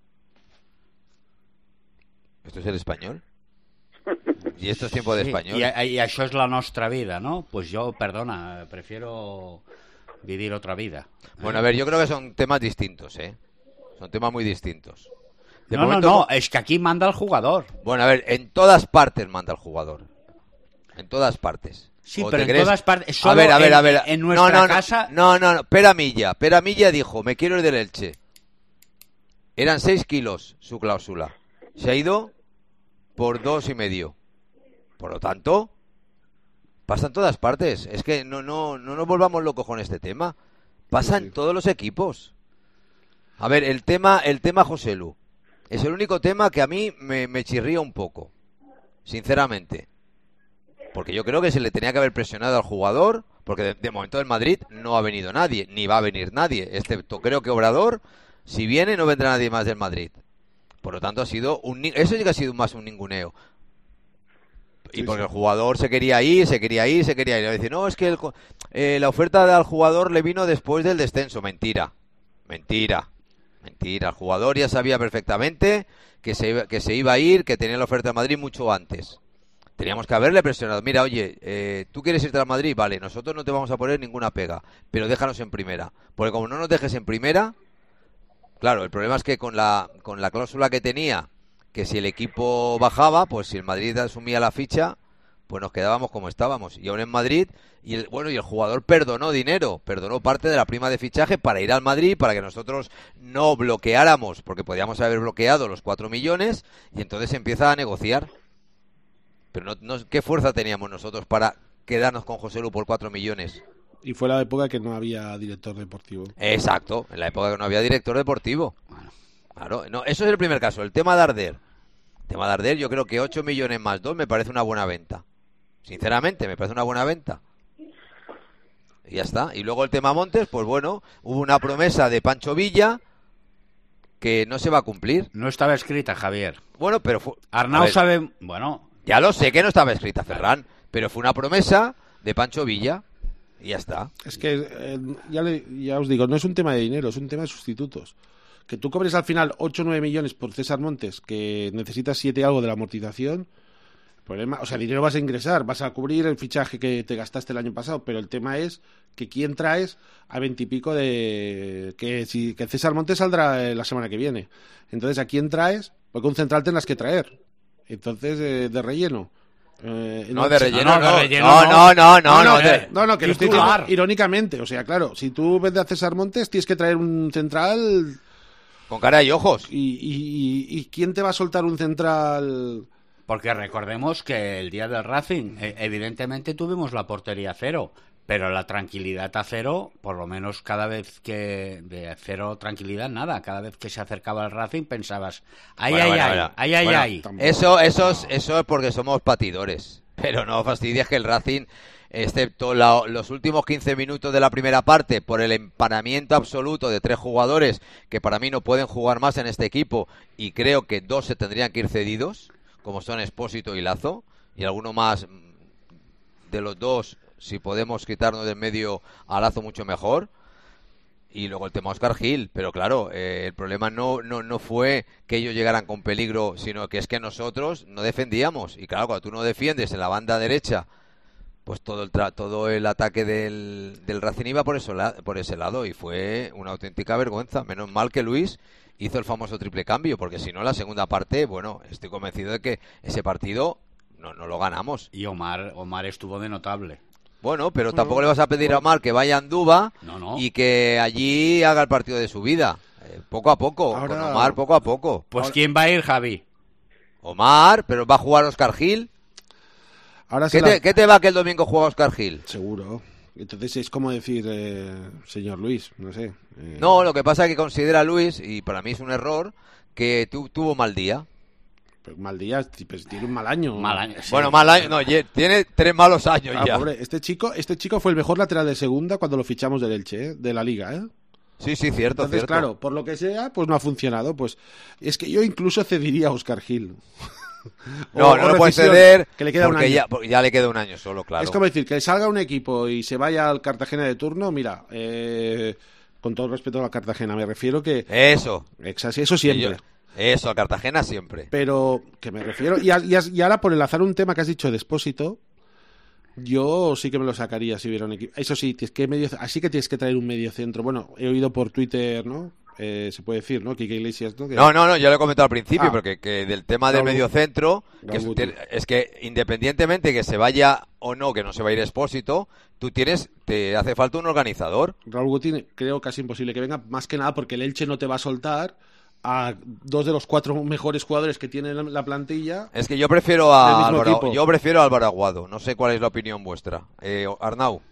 ¿Esto es el Español? ¿Y esto es tiempo de Sí, Español? Y, y això és la nostra vida, ¿no? Pues yo, perdona, prefiero vivir otra vida. Bueno, a ver, yo creo que son temas distintos, ¿eh? Son temas muy distintos. De no, momento, no, no, es que aquí manda el jugador. Bueno, a ver, en todas partes manda el jugador. En todas partes. Sí, ¿O pero te en crees? todas partes. Solo A ver, a ver, en, a ver. en nuestra no, no, casa. No, no, no. Pera Milla. Pera Milla dijo, me quiero ir del Elche. Eran seis kilos su cláusula. Se ha ido por dos y medio. Por lo tanto, pasa en todas partes. Es que no, no, no nos volvamos locos con este tema. Pasa en todos los equipos. A ver, el tema, el tema Joselu. Es el único tema que a mí me, me chirría un poco, sinceramente. Porque yo creo que se le tenía que haber presionado al jugador, porque de, de momento en Madrid no ha venido nadie, ni va a venir nadie, excepto creo que Obrador, si viene no vendrá nadie más del Madrid. Por lo tanto ha sido un... Eso sí que ha sido más un ninguneo. Y porque el jugador se quería ir, se quería ir, se quería ir. Y dice, no, es que el, eh, la oferta al jugador le vino después del descenso. Mentira, mentira. Mentira, el jugador ya sabía perfectamente que se, iba, que se iba a ir, que tenía la oferta de Madrid mucho antes. Teníamos que haberle presionado. Mira, oye, eh, ¿tú quieres irte al Madrid? Vale, nosotros no te vamos a poner ninguna pega, pero déjanos en primera. Porque como no nos dejes en primera, claro, el problema es que con la, con la cláusula que tenía, que si el equipo bajaba, pues si el Madrid asumía la ficha, pues nos quedábamos como estábamos. Y aún en Madrid, y el, bueno, y el jugador perdonó dinero, perdonó parte de la prima de fichaje para ir al Madrid, para que nosotros no bloqueáramos, porque podíamos haber bloqueado los cuatro millones, y entonces se empieza a negociar. Pero no, no, ¿qué fuerza teníamos nosotros para quedarnos con José Lu por cuatro millones? Y fue la época que no había director deportivo. Exacto, en la época que no había director deportivo. Claro, no, eso es el primer caso. El tema de Arder. El tema de Arder, yo creo que ocho millones más dos me parece una buena venta. Sinceramente, me parece una buena venta. Y ya está. Y luego el tema Montes, pues bueno, hubo una promesa de Pancho Villa que no se va a cumplir. No estaba escrita, Javier. Bueno, pero fue... Arnau sabe... Bueno... Ya lo sé que no estaba escrita, Ferran, pero fue una promesa de Pancho Villa y ya está. Es que, eh, ya, le, ya os digo, no es un tema de dinero, es un tema de sustitutos. Que tú cobres al final ocho o nueve millones por César Montes, que necesitas siete algo de la amortización, problema, o sea, dinero vas a ingresar, vas a cubrir el fichaje que te gastaste el año pasado, pero el tema es que quién traes a veintipico de... Que, si, que César Montes saldrá la semana que viene. Entonces, ¿a quién traes? Porque un central tendrás que traer. Entonces, eh, de relleno. Eh, no, de relleno, no, no, de relleno, no, no, no, no, no, no, no, de... no, no, que lo estoy diciendo irónicamente. O sea, claro, si tú ves a César Montes, tienes que traer un central... Con cara y ojos. ¿Y, y, y, y quién te va a soltar un central...? Porque recordemos que el día del Racing, eh, evidentemente tuvimos la portería cero, pero la tranquilidad a cero, por lo menos cada vez que... De cero tranquilidad, nada. Cada vez que se acercaba el Racing pensabas, ay, bueno, ay, bueno, ay, bueno. ay, ay, bueno, ay. Eso, eso, es, eso es porque somos patidores. pero no fastidies que el Racing, excepto la, los últimos quince minutos de la primera parte, por el empanamiento absoluto de tres jugadores que para mí no pueden jugar más en este equipo, y creo que dos se tendrían que ir cedidos, como son Expósito y Lazo, y alguno más de los dos, si podemos quitarnos del medio a Lazo, mucho mejor. Y luego el tema Óscar Gil, pero claro, eh, el problema no, no, no fue que ellos llegaran con peligro, sino que es que nosotros no defendíamos. Y claro, cuando tú no defiendes en la banda derecha, pues todo el tra todo el ataque del, del Racing iba por, eso la por ese lado, y fue una auténtica vergüenza. Menos mal que Luis hizo el famoso triple cambio, porque si no, la segunda parte, bueno, estoy convencido de que ese partido no, no lo ganamos. Y Omar, Omar estuvo de notable. Bueno, pero tampoco le vas a pedir a Omar que vaya a Andúba no, no. y que allí haga el partido de su vida. Eh, poco a poco, Ahora... con Omar poco a poco. Pues Ahora... ¿quién va a ir, Javi? Omar, pero va a jugar Óscar Gil. Ahora ¿Qué, la... te, ¿Qué te va que el domingo juega Óscar Gil? Seguro. Entonces es como decir, eh, señor Luis, no sé. Eh... No, lo que pasa es que considera Luis, y para mí es un error, que tu, tuvo mal día. Pero mal día, pues tiene un mal año. Mal año, sí. Bueno, mal año, no, tiene tres malos años Ah, ya. pobre, este chico, este chico fue el mejor lateral de segunda cuando lo fichamos del Elche, ¿eh? De la liga, ¿eh? Sí, sí, cierto, Entonces, cierto. claro, por lo que sea, pues no ha funcionado. Pues es que yo incluso cediría a Óscar Gil. No, O- no o lo puede rescisión, ceder que le queda un porque año. ya, porque ya le queda un año solo, claro. Es como decir, que salga un equipo y se vaya al Cartagena de turno, mira, eh, con todo el respeto a la Cartagena, me refiero que... Eso. Exacto, eso siempre. Yo- Eso, a Cartagena siempre. Pero, que me refiero... Y, a- y, a- y ahora, por enlazar un tema que has dicho de Expósito, yo sí que me lo sacaría si hubiera un equipo. Eso sí, tienes que medio, así que tienes que traer un medio centro. Bueno, he oído por Twitter, ¿no? Eh, se puede decir, ¿no? Quique Iglesias, ¿no? Que... No, no, no, yo lo he comentado al principio, Ah. porque que del tema del Raúl- medio centro, que Raúl es, Guti. es que independientemente que se vaya o no, que no se va a ir Expósito, tú tienes, te hace falta un organizador. Raúl Guti creo casi imposible que venga, más que nada porque el Elche no te va a soltar a dos de los cuatro mejores jugadores que tiene la- la plantilla. Es que yo prefiero Del a mismo Álvaro, equipo. yo prefiero a Álvaro Aguado. No sé cuál es la opinión vuestra. Eh, Arnau.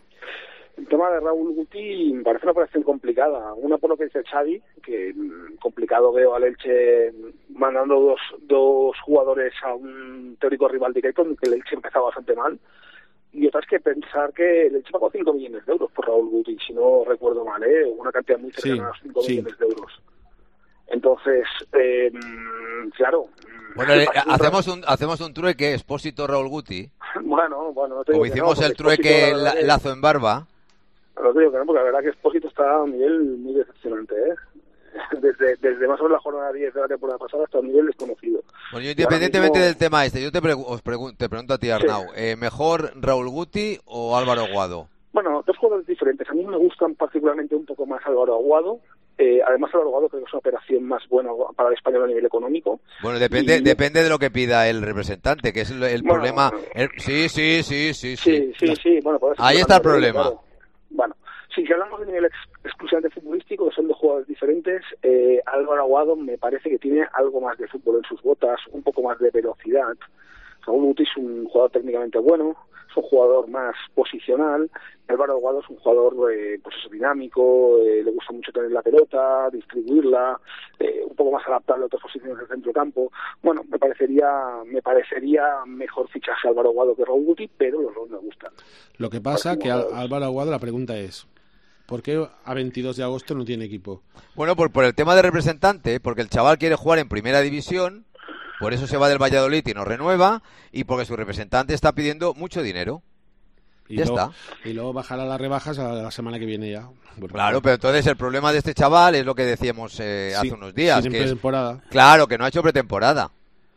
El tema de Raúl Guti me parece una operación complicada. Una por lo que dice Xavi, que mm, complicado veo al Elche mandando dos, dos jugadores a un teórico rival directo, en que el Elche empezaba bastante mal. Y otra es que pensar que el Elche pagó cinco millones de euros por Raúl Guti, si no recuerdo mal, ¿eh? Una cantidad muy cercana Sí, a los cinco sí. millones de euros. Entonces, eh, claro... Bueno, le- hacemos un hacemos un trueque, Expósito Raúl Guti, Bueno, bueno, no te digo como que hicimos no, el porque trueque Expósito, la la- verdad que- Lazo en Barba. No te digo que no, porque la verdad que Expósito está a un nivel muy decepcionante, ¿eh? Desde, desde más o menos la jornada diez de la temporada pasada hasta un nivel desconocido. Bueno, yo Y ahora independientemente mismo- del tema este, yo te, pregu- os pregun- te pregunto a ti, Arnau, eh, ¿mejor Raúl Guti o Álvaro Aguado? Bueno, dos jugadores diferentes. A mí me gustan particularmente un poco más Álvaro Aguado. Eh, además, Álvaro Aguado creo que es una operación más buena para el español a nivel económico. Bueno, depende Y- depende de lo que pida el representante, que es el, el Bueno, problema. el- sí, sí, sí, sí, sí. Sí, sí, sí. Bueno, por eso Ahí estoy está el hablando de ello, problema. claro. Bueno, sí, si hablamos de nivel ex exclusivamente futbolístico, que son dos jugadores diferentes, eh, Álvaro Aguado me parece que tiene algo más de fútbol en sus botas, un poco más de velocidad. Raúl Guti es un jugador técnicamente bueno, es un jugador más posicional. Álvaro Aguado es un jugador eh, pues eso, dinámico, eh, le gusta mucho tener la pelota, distribuirla, eh, un poco más adaptable a otras posiciones del centro campo. Bueno, me parecería me parecería mejor fichaje Álvaro Aguado que Raúl Guti, pero los dos me gustan. Lo que pasa que a Álvaro Aguado la pregunta es, ¿por qué a veintidós de agosto no tiene equipo? Bueno, por, por el tema de representante, porque el chaval quiere jugar en primera división, por eso se va del Valladolid y no renueva, y porque su representante está pidiendo mucho dinero. Y Ya luego, está. Y luego bajará las rebajas a la semana que viene ya. Porque- Claro, pero entonces el problema de este chaval es lo que decíamos eh, hace Sí, unos días. sin Que es, pretemporada. claro, que no ha hecho pretemporada.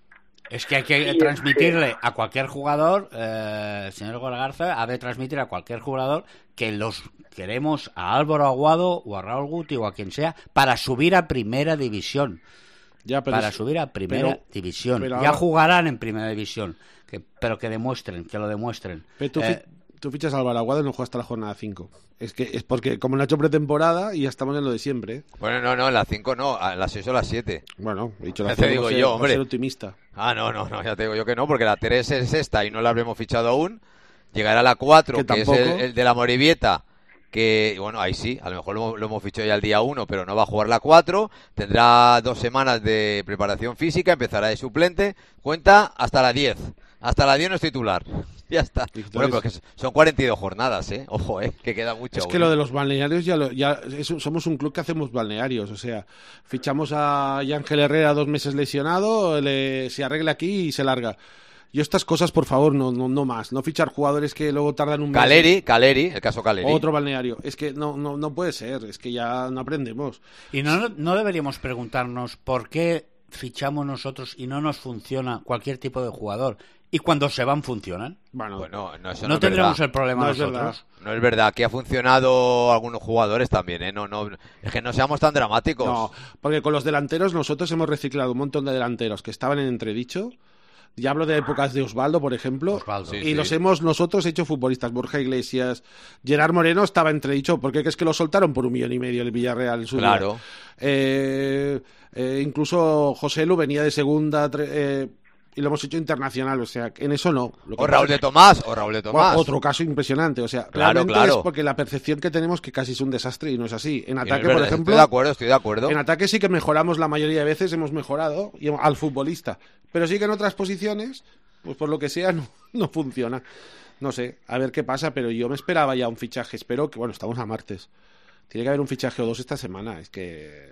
Es que hay que Sí, transmitirle a cualquier jugador, eh, el señor Gorgarza ha de transmitir a cualquier jugador que los queremos a Álvaro Aguado o a Raúl Guti o a quien sea para subir a primera división. Ya, pero para es- subir a primera pero- división. pero Ya ahora- jugarán en primera división, que, pero que demuestren, que lo demuestren. Pero tú, Eh, fi- tú fichas a Álvaro Aguado y no juega hasta la jornada cinco. Es que es porque como no ha hecho pretemporada y ya estamos en lo de siempre. ¿eh? Bueno, no, no, en las cinco no, a las seis o las siete. Bueno, he dicho la Ya te cinco digo por ser- yo, por hombre. ser optimista. Ah, no, no, no, ya te digo yo que no, porque la tres es esta y no la habremos fichado aún. Llegará la cuatro, Que que, es tampoco. el, el de la Morivieta, que, bueno, ahí sí, a lo mejor lo, hemos- lo hemos fichado ya el día uno, pero no va a jugar la cuatro. Tendrá dos semanas de preparación física, empezará de suplente. Cuenta hasta la diez. Hasta la diez no es titular. Ya está. Entonces, bueno, pero que son cuarenta y dos jornadas, ¿eh? Ojo, ¿eh? Que queda mucho. Es que lo de los balnearios ya, lo, ya es, somos un club que hacemos balnearios. O sea, fichamos a Ángel Herrera dos meses lesionado, le, se arregla aquí y se larga. Yo estas cosas, por favor, no, no, no más. No fichar jugadores que luego tardan un mes. Caleri, Caleri, el caso Caleri. Otro balneario. Es que no, no, no puede ser. Es que ya no aprendemos. Y no, no deberíamos preguntarnos por qué fichamos nosotros y no nos funciona cualquier tipo de jugador. Y cuando se van, funcionan. Bueno, bueno no, eso no, no tendremos verdad. el problema no nosotros. Es no es verdad, que ha funcionado algunos jugadores también, ¿eh? No, no, es que no seamos tan dramáticos. No, porque con los delanteros nosotros hemos reciclado un montón de delanteros que estaban en entredicho. Ya hablo de épocas de Osvaldo, por ejemplo, Osvaldo. Sí, y sí. los hemos nosotros hecho futbolistas. Borja Iglesias, Gerard Moreno estaba entredicho, porque es que lo soltaron por un millón y medio el Villarreal en su Claro. día. Eh, eh, incluso José Lu venía de segunda tre- eh, y lo hemos hecho internacional, o sea, en eso no. Lo que O Raúl pasa- de Tomás, o Raúl de Tomás. Otro caso impresionante, o sea, Claro, realmente claro. es porque la percepción que tenemos que casi es un desastre y no es así. En Es ataque, verdad, por ejemplo, estoy de acuerdo, estoy de acuerdo. en ataque sí que mejoramos la mayoría de veces, hemos mejorado y al futbolista. Pero sí que en otras posiciones, pues por lo que sea, no, no funciona. No sé, a ver qué pasa, pero yo me esperaba ya un fichaje. Espero que, bueno, estamos a martes. Tiene que haber un fichaje o dos esta semana. Es que...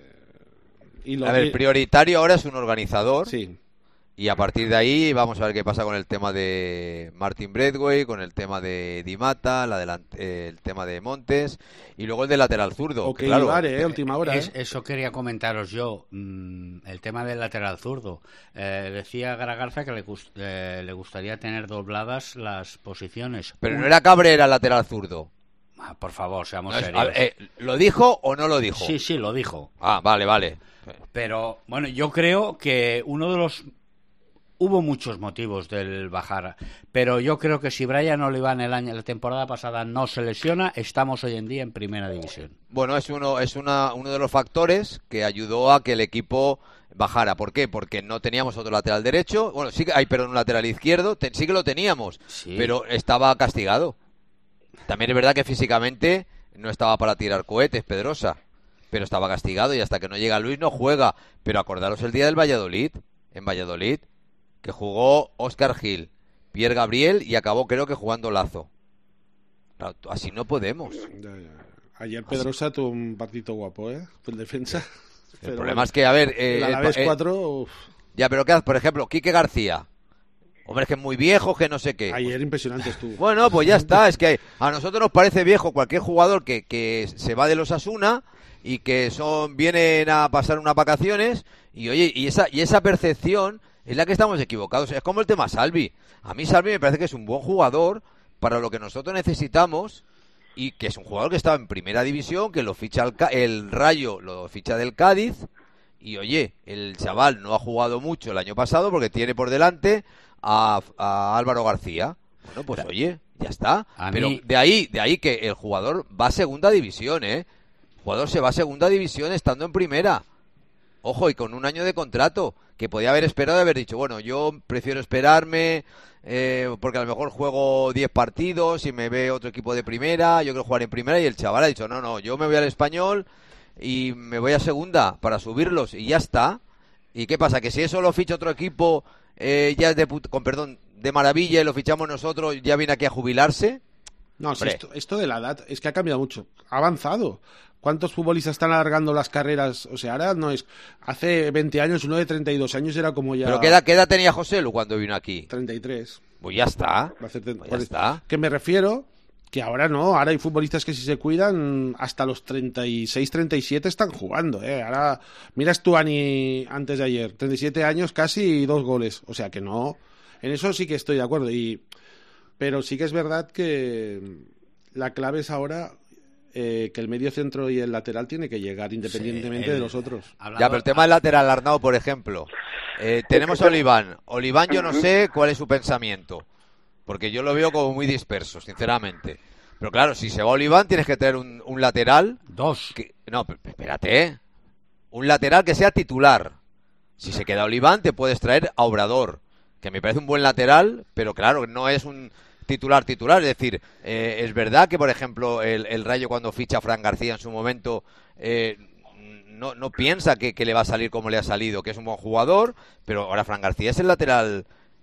Y lo... A ver, prioritario ahora es un organizador. Sí. Y a partir de ahí vamos a ver qué pasa con el tema de Martin Braithwaite, con el tema de Di Mata, la delant- eh, el tema de Montes y luego el de lateral zurdo. O que que claro, Ibar, eh, última hora. Es- eh. eso quería comentaros yo, mm, el tema del lateral zurdo. Eh, decía Garagarza que le, gust- eh, le gustaría tener dobladas las posiciones. Pero Un- no era Cabrera el lateral zurdo. Ah, por favor, seamos No es- serios. a- eh, ¿Lo dijo o no lo dijo? Sí, sí, lo dijo. Ah, vale, vale. Pero, bueno, yo creo que uno de los... Hubo muchos motivos del bajar, pero yo creo que si Brian Oliván el año, la temporada pasada no se lesiona, estamos hoy en día en primera división. Bueno, es uno es una, uno de los factores que ayudó a que el equipo bajara. ¿Por qué? Porque no teníamos otro lateral derecho. Bueno, sí que hay, perdón, un lateral izquierdo. Te- sí que lo teníamos, Sí. pero estaba castigado. También es verdad que físicamente no estaba para tirar cohetes, Pedrosa, pero estaba castigado y hasta que no llega Luis no juega. Pero acordaros el día del Valladolid, en Valladolid, que jugó Óscar Gil, Pierre Gabriel y acabó creo que jugando Lazo. Claro, así no podemos. Ya, ya. Ayer Pedrosa tuvo un partido guapo, ¿eh? Fue el defensa. El Pero problema bueno, es que, a ver... eh, el el Alavés pa- eh, cuatro, uf, Ya, pero ¿qué haces? Por ejemplo, Quique García. Hombre, es que es muy viejo, que no sé qué. ayer impresionante estuvo. Bueno, pues ya está. Es que a nosotros nos parece viejo cualquier jugador que, que se va de los Asuna y que son vienen a pasar unas vacaciones y oye, y esa y esa percepción es la que estamos equivocados. Es como el tema Salvi. A mí Salvi me parece que es un buen jugador para lo que nosotros necesitamos y que es un jugador que estaba en primera división, que lo ficha el, Ca- el Rayo, lo ficha del Cádiz. Y oye, el chaval no ha jugado mucho el año pasado porque tiene por delante a, a Álvaro García. Bueno, pues oye, ya está. A Pero mí- de ahí, de ahí que el jugador va a segunda división, ¿eh? El jugador se va a segunda división estando en primera. Ojo, y con un año de contrato, que podía haber esperado y haber dicho, bueno, yo prefiero esperarme, eh, porque a lo mejor juego diez partidos y me ve otro equipo de primera, yo quiero jugar en primera, y el chaval ha dicho, no, no, yo me voy al Español y me voy a segunda para subirlos y ya está. ¿Y qué pasa? Que si eso lo ficha otro equipo, eh, ya es de put- con perdón, de maravilla y lo fichamos nosotros, ya viene aquí a jubilarse. No, si Hombre. esto, esto de la edad es que ha cambiado mucho. Ha avanzado. ¿Cuántos futbolistas están alargando las carreras? O sea, ahora no es... Hace veinte años, uno de treinta y dos años era como ya... Pero ¿qué edad, qué edad tenía José Lu cuando vino aquí? treinta y tres. Pues ya está. Va a hacer treinta. Pues ya está. Que me refiero que ahora no, ahora hay futbolistas que si se cuidan hasta los treinta y seis, treinta y siete están jugando, ¿eh? Ahora, mira Stuani antes de ayer, treinta y siete años casi y dos goles, o sea que no, en eso sí que estoy de acuerdo, y pero sí que es verdad que la clave es ahora eh, que el medio centro y el lateral tiene que llegar independientemente Sí, el- de los otros. hablando- Ya, pero el tema del lateral, Arnau, por ejemplo. Eh, tenemos a Oliván. Oliván yo no sé cuál es su pensamiento, porque yo lo veo como muy disperso, sinceramente. Pero claro, si se va Oliván tienes que tener un, un lateral... Dos. Que, no, p- espérate, ¿eh? Un lateral que sea titular. Si se queda Oliván te puedes traer a Obrador, que me parece un buen lateral, pero claro, no es un titular titular. Es decir, eh, es verdad que, por ejemplo, el, el Rayo cuando ficha a Fran García en su momento... Eh, No, no piensa que, que le va a salir como le ha salido, que es un buen jugador, pero ahora Fran García es el lateral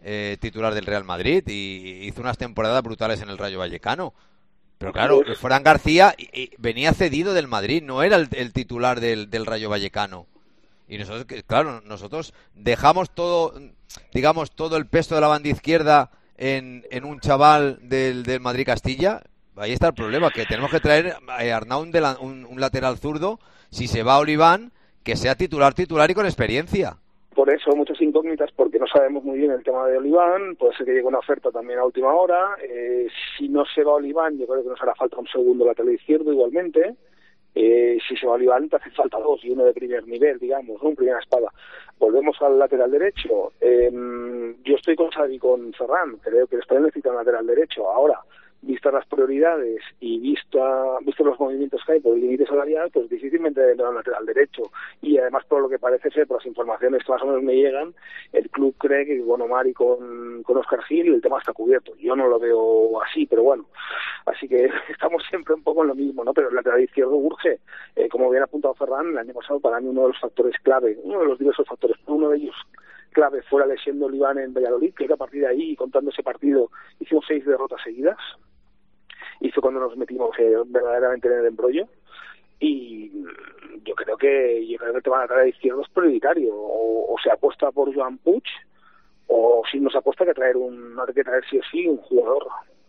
eh, titular del Real Madrid y hizo unas temporadas brutales en el Rayo Vallecano. Pero claro, Fran García y, y venía cedido del Madrid, no era el, el titular del, del Rayo Vallecano. Y nosotros, claro, nosotros dejamos todo, digamos, todo el peso de la banda izquierda en, en un chaval del, del Madrid Castilla. Ahí está el problema, que tenemos que traer a Arnau un, un, un lateral zurdo, si se va Oliván, que sea titular, titular y con experiencia. Por eso muchas incógnitas, porque no sabemos muy bien el tema de Oliván, puede ser que llegue una oferta también a última hora. Eh, si no se va Oliván, yo creo que nos hará falta un segundo lateral izquierdo igualmente. Eh, si se va Oliván, te hace falta dos y uno de primer nivel, digamos, ¿no? Un primera espada. Volvemos al lateral derecho. Eh, yo estoy con Xavi y con Ferran, creo que el Español necesita un lateral derecho. Ahora, vistas las prioridades y vista, visto los movimientos que hay por el límite salarial, pues difícilmente tendrá un lateral derecho. Y además, por lo que parece ser, por las informaciones que más o menos me llegan, el club cree que con Omar y con, con Óscar Gil el tema está cubierto. Yo no lo veo así, pero bueno. Así que estamos siempre un poco en lo mismo, ¿no? Pero el lateral izquierdo urge. Eh, como bien ha apuntado Ferran, el año pasado para mí uno de los factores clave, uno de los diversos factores, uno de ellos clave fue la lesión de Oliván en Valladolid, que a partir de ahí, contando ese partido, hicimos seis derrotas seguidas. Y fue cuando nos metimos eh, verdaderamente en el embrollo. Y yo creo que yo creo que el tema de la lateral izquierdo es prioritario. O, o se apuesta por Joan Puig, o si no se apuesta que traer un, hay que traer sí o sí un jugador.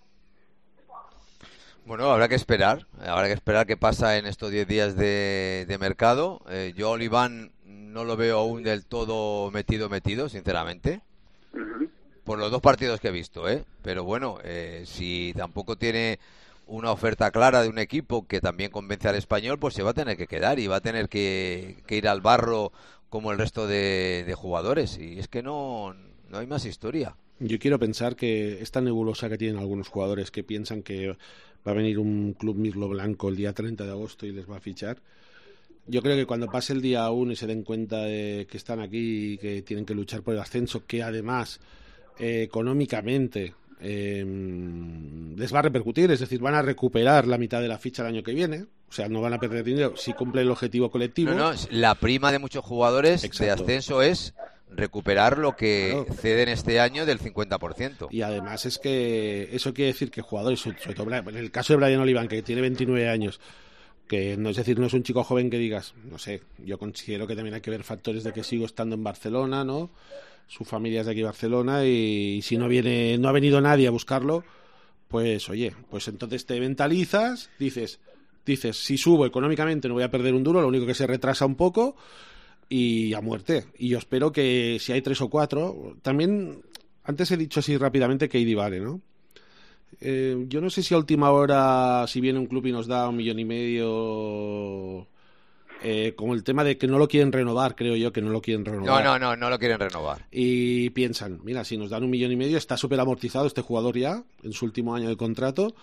Bueno, habrá que esperar, habrá que esperar qué pasa en estos diez días de, de mercado. Eh, yo a Oliván no lo veo aún del todo metido, metido, sinceramente. Uh-huh. Por los dos partidos que he visto, ¿eh? Pero bueno, eh, si tampoco tiene una oferta clara de un equipo que también convence al Español, pues se va a tener que quedar y va a tener que, que ir al barro como el resto de, de jugadores. Y es que no, no hay más historia. Yo quiero pensar que esta nebulosa que tienen algunos jugadores que piensan que va a venir un club mirlo blanco el día treinta de agosto y les va a fichar. Yo creo que cuando pase el día uno y se den cuenta de que están aquí y que tienen que luchar por el ascenso, que además eh, económicamente eh, les va a repercutir, es decir, van a recuperar la mitad de la ficha el año que viene, o sea, no van a perder dinero si cumple el objetivo colectivo. No, no, la prima de muchos jugadores Exacto. de ascenso es recuperar lo que claro. ceden este año del cincuenta por ciento. Y además es que eso quiere decir que jugadores, sobre todo en el caso de Brian Oliván, que tiene veintinueve años, que no es decir, no es un chico joven que digas, no sé, yo considero que también hay que ver factores de que sigo estando en Barcelona, ¿no? Su familia es de aquí Barcelona y, y si no viene, no ha venido nadie a buscarlo, pues oye, pues entonces te mentalizas, dices, dices, si subo económicamente no voy a perder un duro, lo único que se retrasa un poco y a muerte. Y yo espero que si hay tres o cuatro, también antes he dicho así rápidamente que Idi vale, ¿no? Eh, yo no sé si a última hora, si viene un club y nos da un millón y medio, eh, con el tema de que no lo quieren renovar, creo yo que no lo quieren renovar. No, no, no, no lo quieren renovar. Y piensan, mira, si nos dan un millón y medio, está súper amortizado este jugador ya, en su último año de contrato,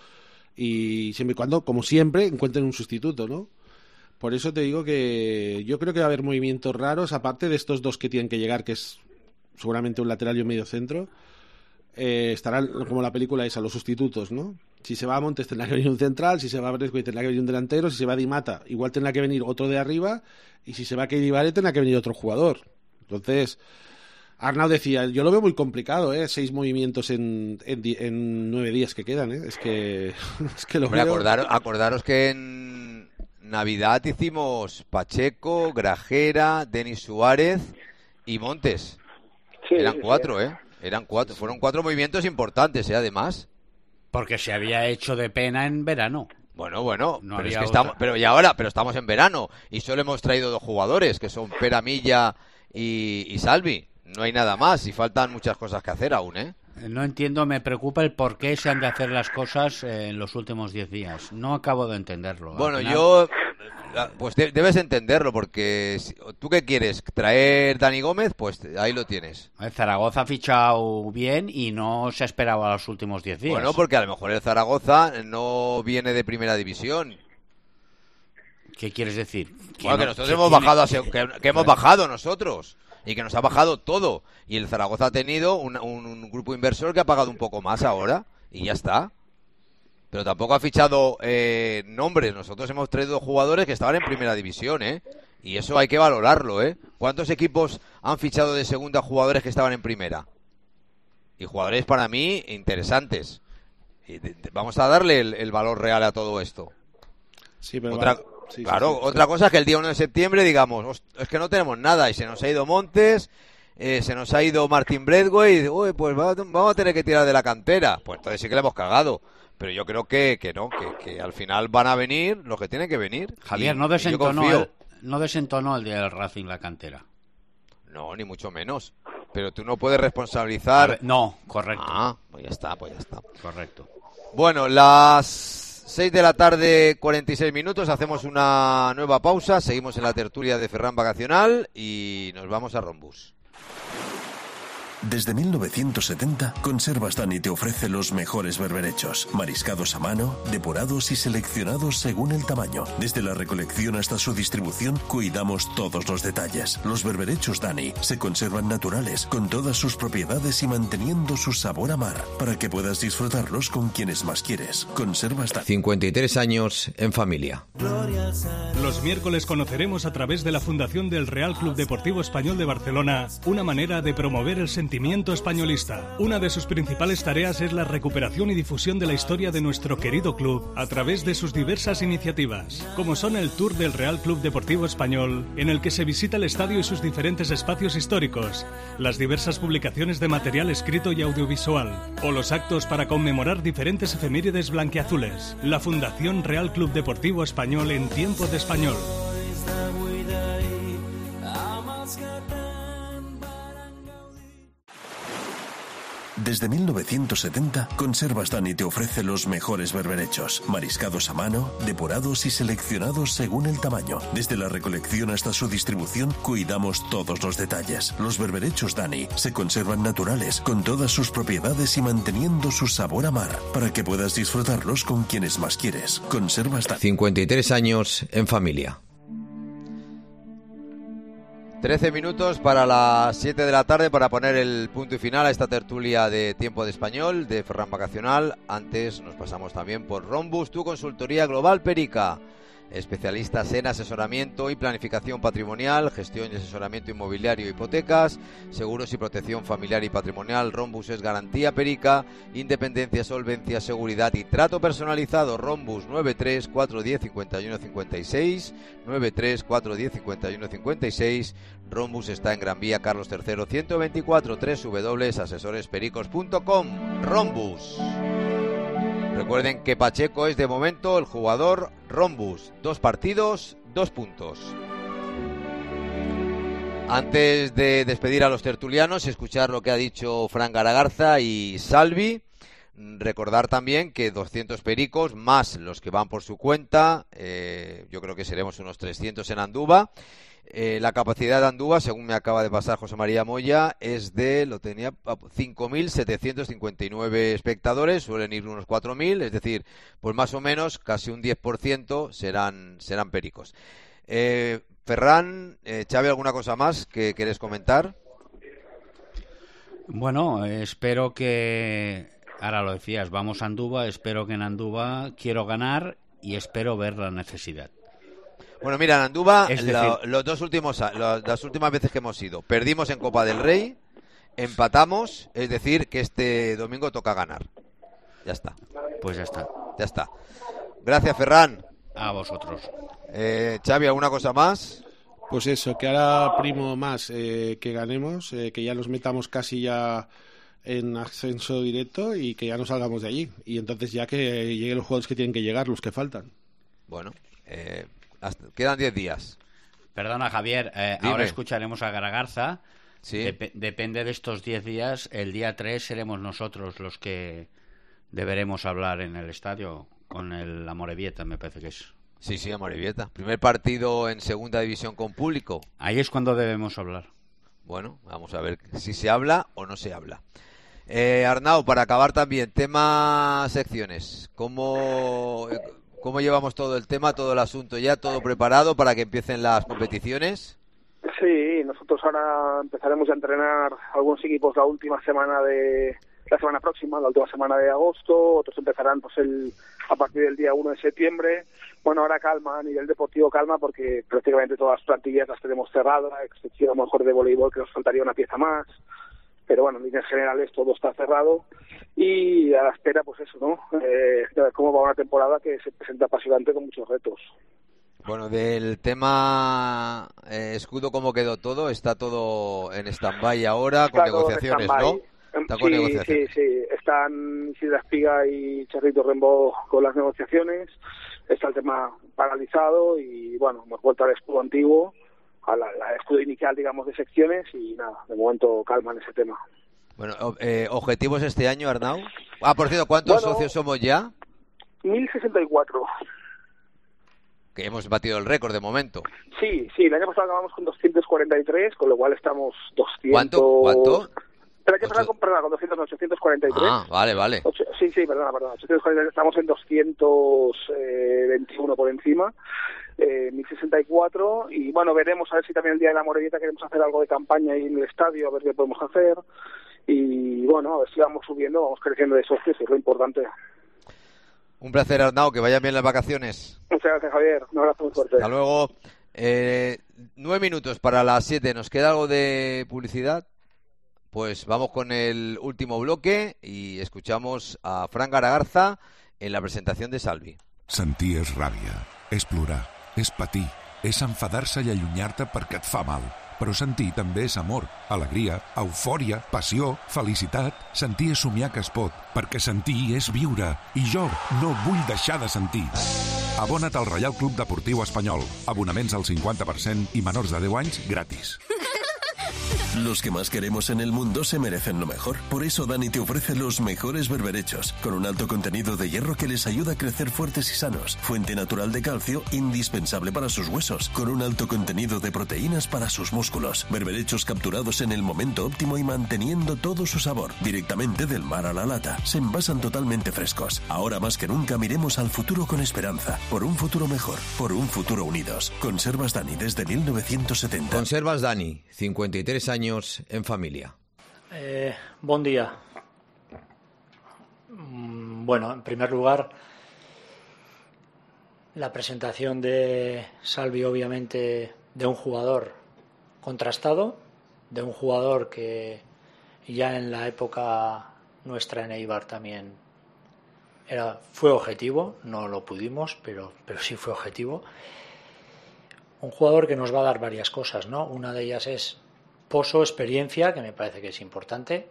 y siempre y cuando, como siempre, encuentren un sustituto, ¿no? Por eso te digo que yo creo que va a haber movimientos raros, aparte de estos dos que tienen que llegar, que es seguramente un lateral y un medio centro. Eh, estarán como la película esa, los sustitutos, ¿no? Si se va a Montes tendrá que venir un central, si se va a Brescia tendrá que venir un delantero, si se va a Di Mata igual tendrá que venir otro de arriba y si se va a Keidi Vare tendrá que venir otro jugador. Entonces Arnau decía, yo lo veo muy complicado, ¿eh? Seis movimientos en, en, en nueve días que quedan, ¿eh? Es que, es que lo Hombre, veo... acordaros, acordaros que en Navidad hicimos Pacheco, Grajera, Denis Suárez y Montes. Sí, eran cuatro, sí. ¿eh? Eran cuatro, fueron cuatro movimientos importantes, ¿eh? Además. Porque se había hecho de pena en verano. Bueno, bueno, no pero es que otra. estamos, pero y ahora, pero estamos en verano y solo hemos traído dos jugadores, que son Pera Milla y, y Salvi. No hay nada más y faltan muchas cosas que hacer aún, ¿eh? No entiendo, me preocupa el por qué se han de hacer las cosas en los últimos diez días. No acabo de entenderlo. Bueno, final... yo... Pues de, debes entenderlo, porque si, ¿tú qué quieres? ¿Traer Dani Gómez? Pues ahí lo tienes. El Zaragoza ha fichado bien y no se esperaba los últimos diez días. Bueno, porque a lo mejor el Zaragoza no viene de primera división. ¿Qué quieres decir? Que bueno, no, que nosotros que hemos tiene... bajado, a, que, que hemos bajado nosotros y que nos ha bajado todo. Y el Zaragoza ha tenido un, un, un grupo inversor que ha pagado un poco más ahora y ya está. Pero tampoco ha fichado eh, nombres. Nosotros hemos traído jugadores que estaban en primera división, ¿eh? Y eso hay que valorarlo, ¿eh? ¿Cuántos equipos han fichado de segunda jugadores que estaban en primera? y jugadores para mí interesantes. Y de, de, vamos a darle el, el valor real a todo esto. Sí, pero otra, va. sí, claro, sí, sí, otra sí. cosa es que el día uno de septiembre digamos, es que no tenemos nada y se nos ha ido Montes, eh, se nos ha ido Martin Braithwaite, uy, pues va, vamos a tener que tirar de la cantera. Pues entonces sí que le hemos cagado. Pero yo creo que, que no, que, que al final van a venir los que tienen que venir. Javier, y, no desentonó, y el, no desentonó el día del Racing la cantera. No, ni mucho menos. Pero tú no puedes responsabilizar... Ver, no, correcto. Ah, pues ya está, pues ya está. Correcto. Bueno, las seis de la tarde, cuarenta y seis minutos, hacemos una nueva pausa, seguimos en la tertulia de Ferran Vacacional y nos vamos a Rombus. Desde mil novecientos setenta, Conservas Dani te ofrece los mejores berberechos, mariscados a mano, depurados y seleccionados según el tamaño. Desde la recolección hasta su distribución, cuidamos todos los detalles. Los berberechos Dani se conservan naturales, con todas sus propiedades y manteniendo su sabor a mar, para que puedas disfrutarlos con quienes más quieres. Conservas Dani. cincuenta y tres años en familia. Los miércoles conoceremos a través de la Fundación del Real Club Deportivo Español de Barcelona una manera de promover el sentimiento españolista. Una de sus principales tareas es la recuperación y difusión de la historia de nuestro querido club a través de sus diversas iniciativas, como son el Tour del Real Club Deportivo Español, en el que se visita el estadio y sus diferentes espacios históricos, las diversas publicaciones de material escrito y audiovisual, o los actos para conmemorar diferentes efemérides blanquiazules. La Fundación Real Club Deportivo Español en tiempo de español. Desde mil novecientos setenta, Conservas Dani te ofrece los mejores berberechos, mariscados a mano, depurados y seleccionados según el tamaño. Desde la recolección hasta su distribución, cuidamos todos los detalles. Los berberechos Dani se conservan naturales, con todas sus propiedades y manteniendo su sabor a mar, para que puedas disfrutarlos con quienes más quieres. Conservas Dani. cincuenta y tres años en familia. trece minutos para las siete de la tarde para poner el punto y final a esta tertulia de Tiempo de Español de Ferran Vacacional. Antes nos pasamos también por Rombus, tu consultoría global Perica. Especialistas en asesoramiento y planificación patrimonial, gestión y asesoramiento inmobiliario e hipotecas, seguros y protección familiar y patrimonial. Rombus es garantía Perica, independencia, solvencia, seguridad y trato personalizado. Rombus nueve tres cuatro uno cero cinco uno cinco seis, nueve tres cuatro uno cero cinco uno cinco seis. Rombus está en Gran Vía Carlos tercero ciento veinticuatro, doble u doble u doble u punto asesores pericos punto com. Rombus. Recuerden que Pacheco es de momento el jugador Rombus. Dos partidos, dos puntos. Antes de despedir a los tertulianos y escuchar lo que ha dicho Fran Garagarza y Salvi, recordar también que doscientos pericos más los que van por su cuenta, eh, yo creo que seremos unos trescientos en Andúba. Eh, la capacidad de Andúba, según me acaba de pasar José María Moya, es de, lo tenía, cinco mil setecientos cincuenta y nueve espectadores, suelen ir unos cuatro mil, es decir, pues más o menos casi un diez por ciento serán, serán pericos. Eh, Ferran, eh, Xavi, ¿alguna cosa más que quieres comentar? Bueno, eh, espero que, ahora lo decías, vamos a Andúba, espero que en Andúba quiero ganar y espero ver la necesidad. Bueno, mira, en Andúba, Es decir, lo, los dos últimos, lo, las últimas veces que hemos ido, perdimos en Copa del Rey, empatamos, es decir, que este domingo toca ganar. Ya está. Pues ya está. Ya está. Gracias, Ferran. A vosotros. Eh, Xavi, ¿alguna cosa más? Pues eso, que ahora primo más eh, que ganemos, eh, que ya nos metamos casi ya en ascenso directo y que ya no salgamos de allí. Y entonces ya que lleguen los jugadores que tienen que llegar, los que faltan. Bueno, eh... Hasta, quedan diez días. Perdona, Javier, eh, ahora escucharemos a Garagarza. Sí. Dep- depende de estos diez días. El día tres seremos nosotros los que deberemos hablar en el estadio con el Amorebieta, me parece que es. Sí, sí, Amorebieta. Primer partido en segunda división con público. Ahí es cuando debemos hablar. Bueno, vamos a ver si se habla o no se habla. Eh, Arnau, para acabar también, tema secciones. ¿Cómo... ¿Cómo llevamos todo el tema, todo el asunto ya, todo preparado para que empiecen las competiciones? Sí, nosotros ahora empezaremos a entrenar algunos equipos la última semana de la semana próxima, la última semana de agosto, otros empezarán pues el a partir del día uno de septiembre. Bueno, ahora calma, a nivel deportivo calma, porque prácticamente todas las plantillas las tenemos cerradas, a excepción a lo mejor de voleibol, que nos faltaría una pieza más. pero bueno, en líneas generales todo está cerrado y a la espera, pues eso, ¿no? Eh, de ver cómo va una temporada que se presenta apasionante con muchos retos. Bueno, del tema eh, escudo, ¿cómo quedó todo? Está todo en stand-by ahora, Está con todo en negociaciones, stand-by. ¿no? Está con Sí, negociaciones. sí, sí. Están Isidra Espiga y Charrito Rembo con las negociaciones. Está el tema paralizado y, bueno, hemos vuelto al escudo antiguo, al escudo inicial, digamos, de secciones y nada, de momento calma en ese tema. Bueno, eh, ¿objetivos este año, Arnau? Ah, por cierto, ¿cuántos bueno, socios somos ya? mil sesenta y cuatro. Que hemos batido el récord de momento. Sí, sí, el año pasado acabamos con doscientos cuarenta y tres, con lo cual estamos doscientos... ¿Cuánto? ¿Cuánto? Pero hay que empezar con, perdona, con doscientos, no, ochocientos cuarenta y tres. Ah, vale, vale. Ocho, sí, sí, perdona, perdona. ochocientos cuarenta y tres, estamos en doscientos veintiuno por encima, eh, mil sesenta y cuatro. Y bueno, veremos a ver si también el día de la Morelleta queremos hacer algo de campaña ahí en el estadio, a ver qué podemos hacer. Y bueno, a ver si vamos subiendo, vamos creciendo de socios, que es lo importante. Un placer, Arnau, que vayan bien las vacaciones. Muchas gracias, Javier. Un abrazo muy fuerte. Hasta luego. Eh, nueve minutos para las siete. ¿Nos queda algo de publicidad? Pues vamos con el último bloque y escuchamos a Fran Garagarza en la presentación de Salvi. Sentir és ràbia, és plorar, és patir, és enfadar-se i allunyar-te perquè et fa mal. Però sentir també és amor, alegria, eufòria, passió, felicitat. Sentir és somiar que es pot, perquè sentir és viure. I jo no vull deixar de sentir. Abona't al Reial Club Deportiu Espanyol. Abonaments al cinquanta per cent i menors de deu anys gratis. Los que más queremos en el mundo se merecen lo mejor. Por eso Dani te ofrece los mejores berberechos, con un alto contenido de hierro que les ayuda a crecer fuertes y sanos. Fuente natural de calcio, indispensable para sus huesos, con un alto contenido de proteínas para sus músculos. Berberechos capturados en el momento óptimo y manteniendo todo su sabor, directamente del mar a la lata. Se envasan totalmente frescos. Ahora más que nunca miremos al futuro con esperanza. Por un futuro mejor, por un futuro unidos. Conservas Dani desde mil novecientos setenta. Conservas Dani, cincuenta y tres años en familia. Eh, buen día. Bueno, en primer lugar, la presentación de Salvi, obviamente, de un jugador contrastado, de un jugador que ya en la época nuestra en Eibar también era, fue objetivo, no lo pudimos, pero, pero sí fue objetivo. Un jugador que nos va a dar varias cosas, ¿no? Una de ellas es pozo, experiencia, que me parece que es importante,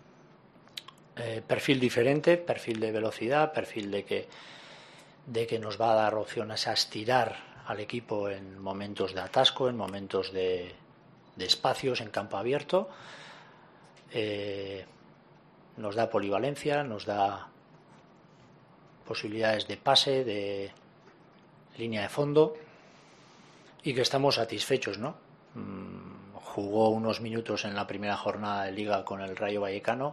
eh, perfil diferente, perfil de velocidad, perfil de que, de que nos va a dar opciones a estirar al equipo en momentos de atasco, en momentos de, de espacios en campo abierto. Eh, nos da polivalencia, nos da posibilidades de pase, de línea de fondo, y que estamos satisfechos, ¿no? Mm, Jugó unos minutos en la primera jornada de Liga con el Rayo Vallecano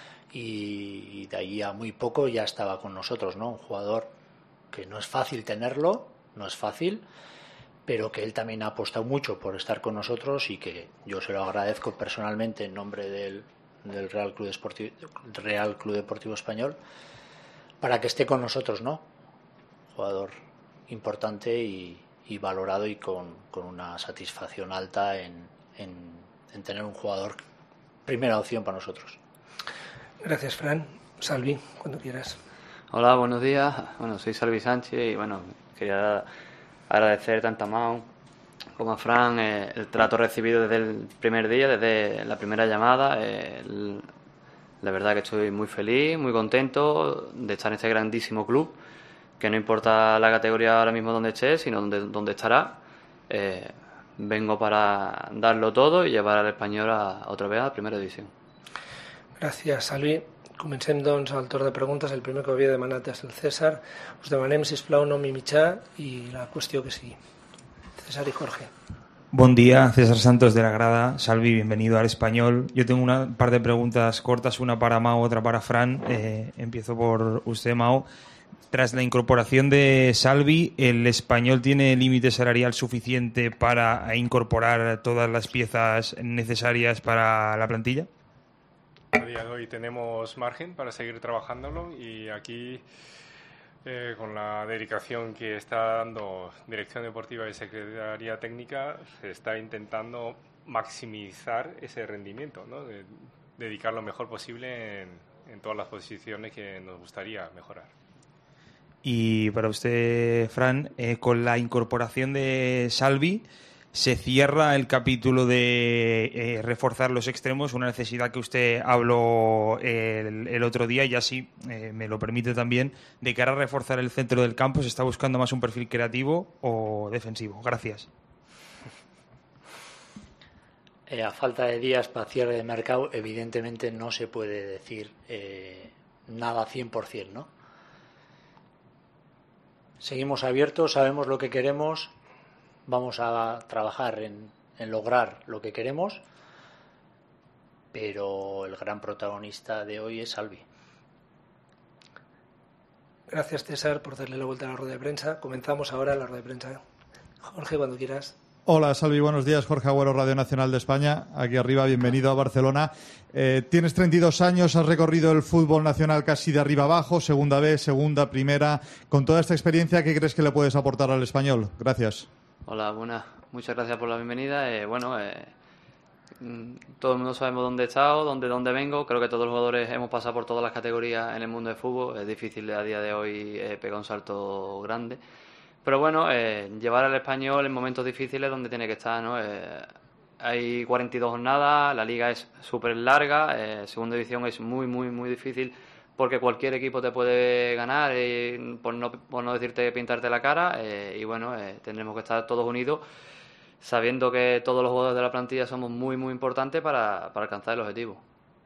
y de ahí a muy poco ya estaba con nosotros, ¿no? Un jugador que no es fácil tenerlo, no es fácil, pero que él también ha apostado mucho por estar con nosotros y que yo se lo agradezco personalmente en nombre del, del Real Club Deportivo, Real Club Deportivo Español, para que esté con nosotros, ¿no? Jugador importante y, y valorado y con, con una satisfacción alta en En, en tener un jugador primera opción para nosotros. Gracias, Fran. Salvi, cuando quieras. Hola, buenos días. Bueno, soy Salvi Sánchez y bueno, quería agradecer tanto a Mau como a Fran eh, el trato recibido desde el primer día, desde la primera llamada. Eh, el, la verdad que estoy muy feliz, muy contento de estar en este grandísimo club, que no importa la categoría ahora mismo donde esté, sino donde, donde estará. Eh, Vengo para darlo todo y llevar al Español a, otra vez a la primera división. Gràcies, Salvi. Comencem, doncs, el torn de preguntes. El primer que havia demanat és el César. Us demanem, sisplau, nom i mitjà i la qüestió que sigui. César y Jorge. Buen día, César Santos de la Grada. Salvi, bienvenido al Español. Yo tengo una par de preguntas cortas, una para Mau, otra para Fran. Eh, empiezo por usted, Mau. Tras la incorporación de Salvi, ¿el Español tiene límite salarial suficiente para incorporar todas las piezas necesarias para la plantilla? A día de hoy tenemos margen para seguir trabajándolo y aquí, eh, con la dedicación que está dando Dirección Deportiva y Secretaría Técnica, se está intentando maximizar ese rendimiento, ¿no? De, dedicar lo mejor posible en, en todas las posiciones que nos gustaría mejorar. Y para usted, Fran, eh, con la incorporación de Salvi, se cierra el capítulo de eh, reforzar los extremos, una necesidad que usted habló el, el otro día, y así eh, me lo permite también. De cara a reforzar el centro del campo, ¿se está buscando más un perfil creativo o defensivo? Gracias. Eh, a falta de días para cierre de mercado, evidentemente no se puede decir eh, nada cien por ciento, ¿no? Seguimos abiertos, sabemos lo que queremos, vamos a trabajar en, en lograr lo que queremos, pero el gran protagonista de hoy es Salvi. Gracias, César, por darle la vuelta a la rueda de prensa. Comenzamos ahora la rueda de prensa. Jorge, cuando quieras. Hola, Salvi, buenos días. Jorge Agüero, Radio Nacional de España. Aquí arriba, bienvenido a Barcelona. Eh, tienes treinta y dos años, has recorrido el fútbol nacional casi de arriba abajo, segunda B, segunda, primera. Con toda esta experiencia, ¿qué crees que le puedes aportar al Español? Gracias. Hola, buenas. Muchas gracias por la bienvenida. Eh, bueno, eh, todo el mundo sabemos dónde he estado, dónde, dónde vengo. Creo que todos los jugadores hemos pasado por todas las categorías en el mundo del fútbol. Es difícil a día de hoy eh, pegar un salto grande. Pero bueno, eh, llevar al Español en momentos difíciles donde tiene que estar, ¿no? Eh, hay cuarenta y dos jornadas, la liga es súper larga, eh, segunda división es muy, muy, muy difícil porque cualquier equipo te puede ganar, eh, por, no, por no decirte pintarte la cara, eh, y bueno, eh, tendremos que estar todos unidos sabiendo que todos los jugadores de la plantilla somos muy, muy importantes para, para alcanzar el objetivo.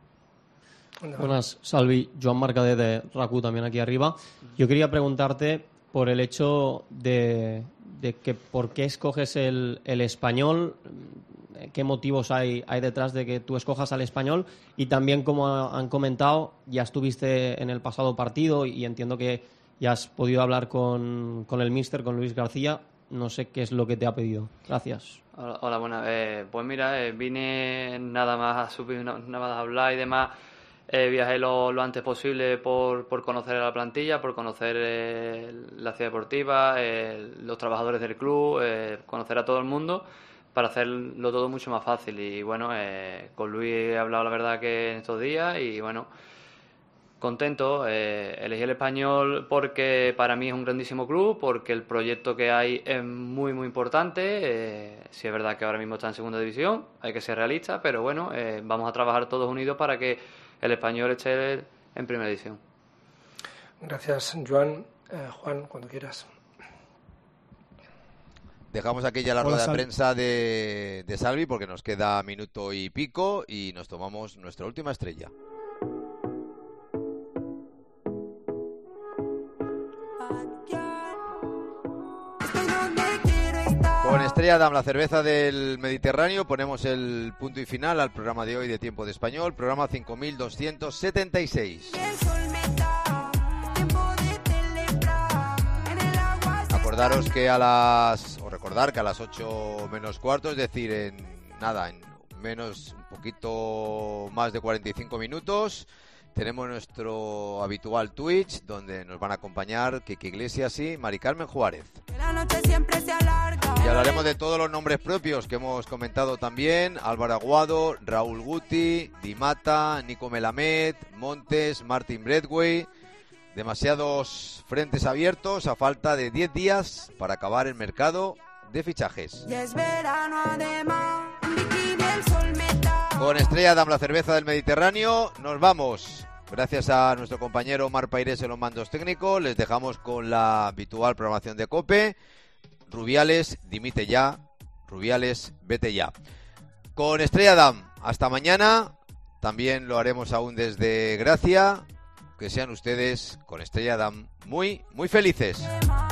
Buenas, Salvi, Joan Marcadet de R A C U también aquí arriba. Yo quería preguntarte por el hecho de, de que por qué escoges el, el Español, qué motivos hay, hay detrás de que tú escojas al Español, y también, como han comentado, ya estuviste en el pasado partido y entiendo que ya has podido hablar con, con el míster, con Luis García. No sé qué es lo que te ha pedido. Gracias. Hola, hola buenas. Eh, pues mira, eh, vine nada más a subir, nada más a hablar y demás. Eh, viajé lo, lo antes posible por, por conocer a la plantilla, por conocer eh, la ciudad deportiva, eh, los trabajadores del club, eh, conocer a todo el mundo para hacerlo todo mucho más fácil. Y bueno, eh, con Luis he hablado la verdad que en estos días y bueno, contento. Eh, elegí el Español porque para mí es un grandísimo club, porque el proyecto que hay es muy muy importante. Eh, sí es verdad que ahora mismo está en segunda división, hay que ser realistas, pero bueno, eh, vamos a trabajar todos unidos para que el Español esté en primera división. Gracias, Joan. Eh, Juan, cuando quieras. Dejamos aquí ya la Hola, rueda Sal- de prensa de, de Salvi porque nos queda minuto y pico y nos tomamos nuestra última estrella. Con Estrella Damm, la cerveza del Mediterráneo, ponemos el punto y final al programa de hoy de Tiempo de Español, programa cinco mil doscientos setenta y seis. Acordaros que a las, o recordar que a las ocho menos cuarto, es decir, en nada, en menos, un poquito más de cuarenta y cinco minutos, tenemos nuestro habitual Twitch, donde nos van a acompañar Kiki Iglesias y Mari Carmen Juárez. Y hablaremos de todos los nombres propios que hemos comentado también: Álvaro Aguado, Raúl Guti, Di Mata, Nico Melamed, Montes, Martin Bradway. Demasiados frentes abiertos a falta de diez días para acabar el mercado de fichajes. Con Estrella Damm, la cerveza del Mediterráneo, nos vamos. Gracias a nuestro compañero Omar Pairés en los mandos técnicos. Les dejamos con la habitual programación de COPE. Rubiales, dimite ya. Rubiales, vete ya. Con Estrella Damm, hasta mañana. También lo haremos aún desde Gracia. Que sean ustedes, con Estrella Damm, muy, muy felices.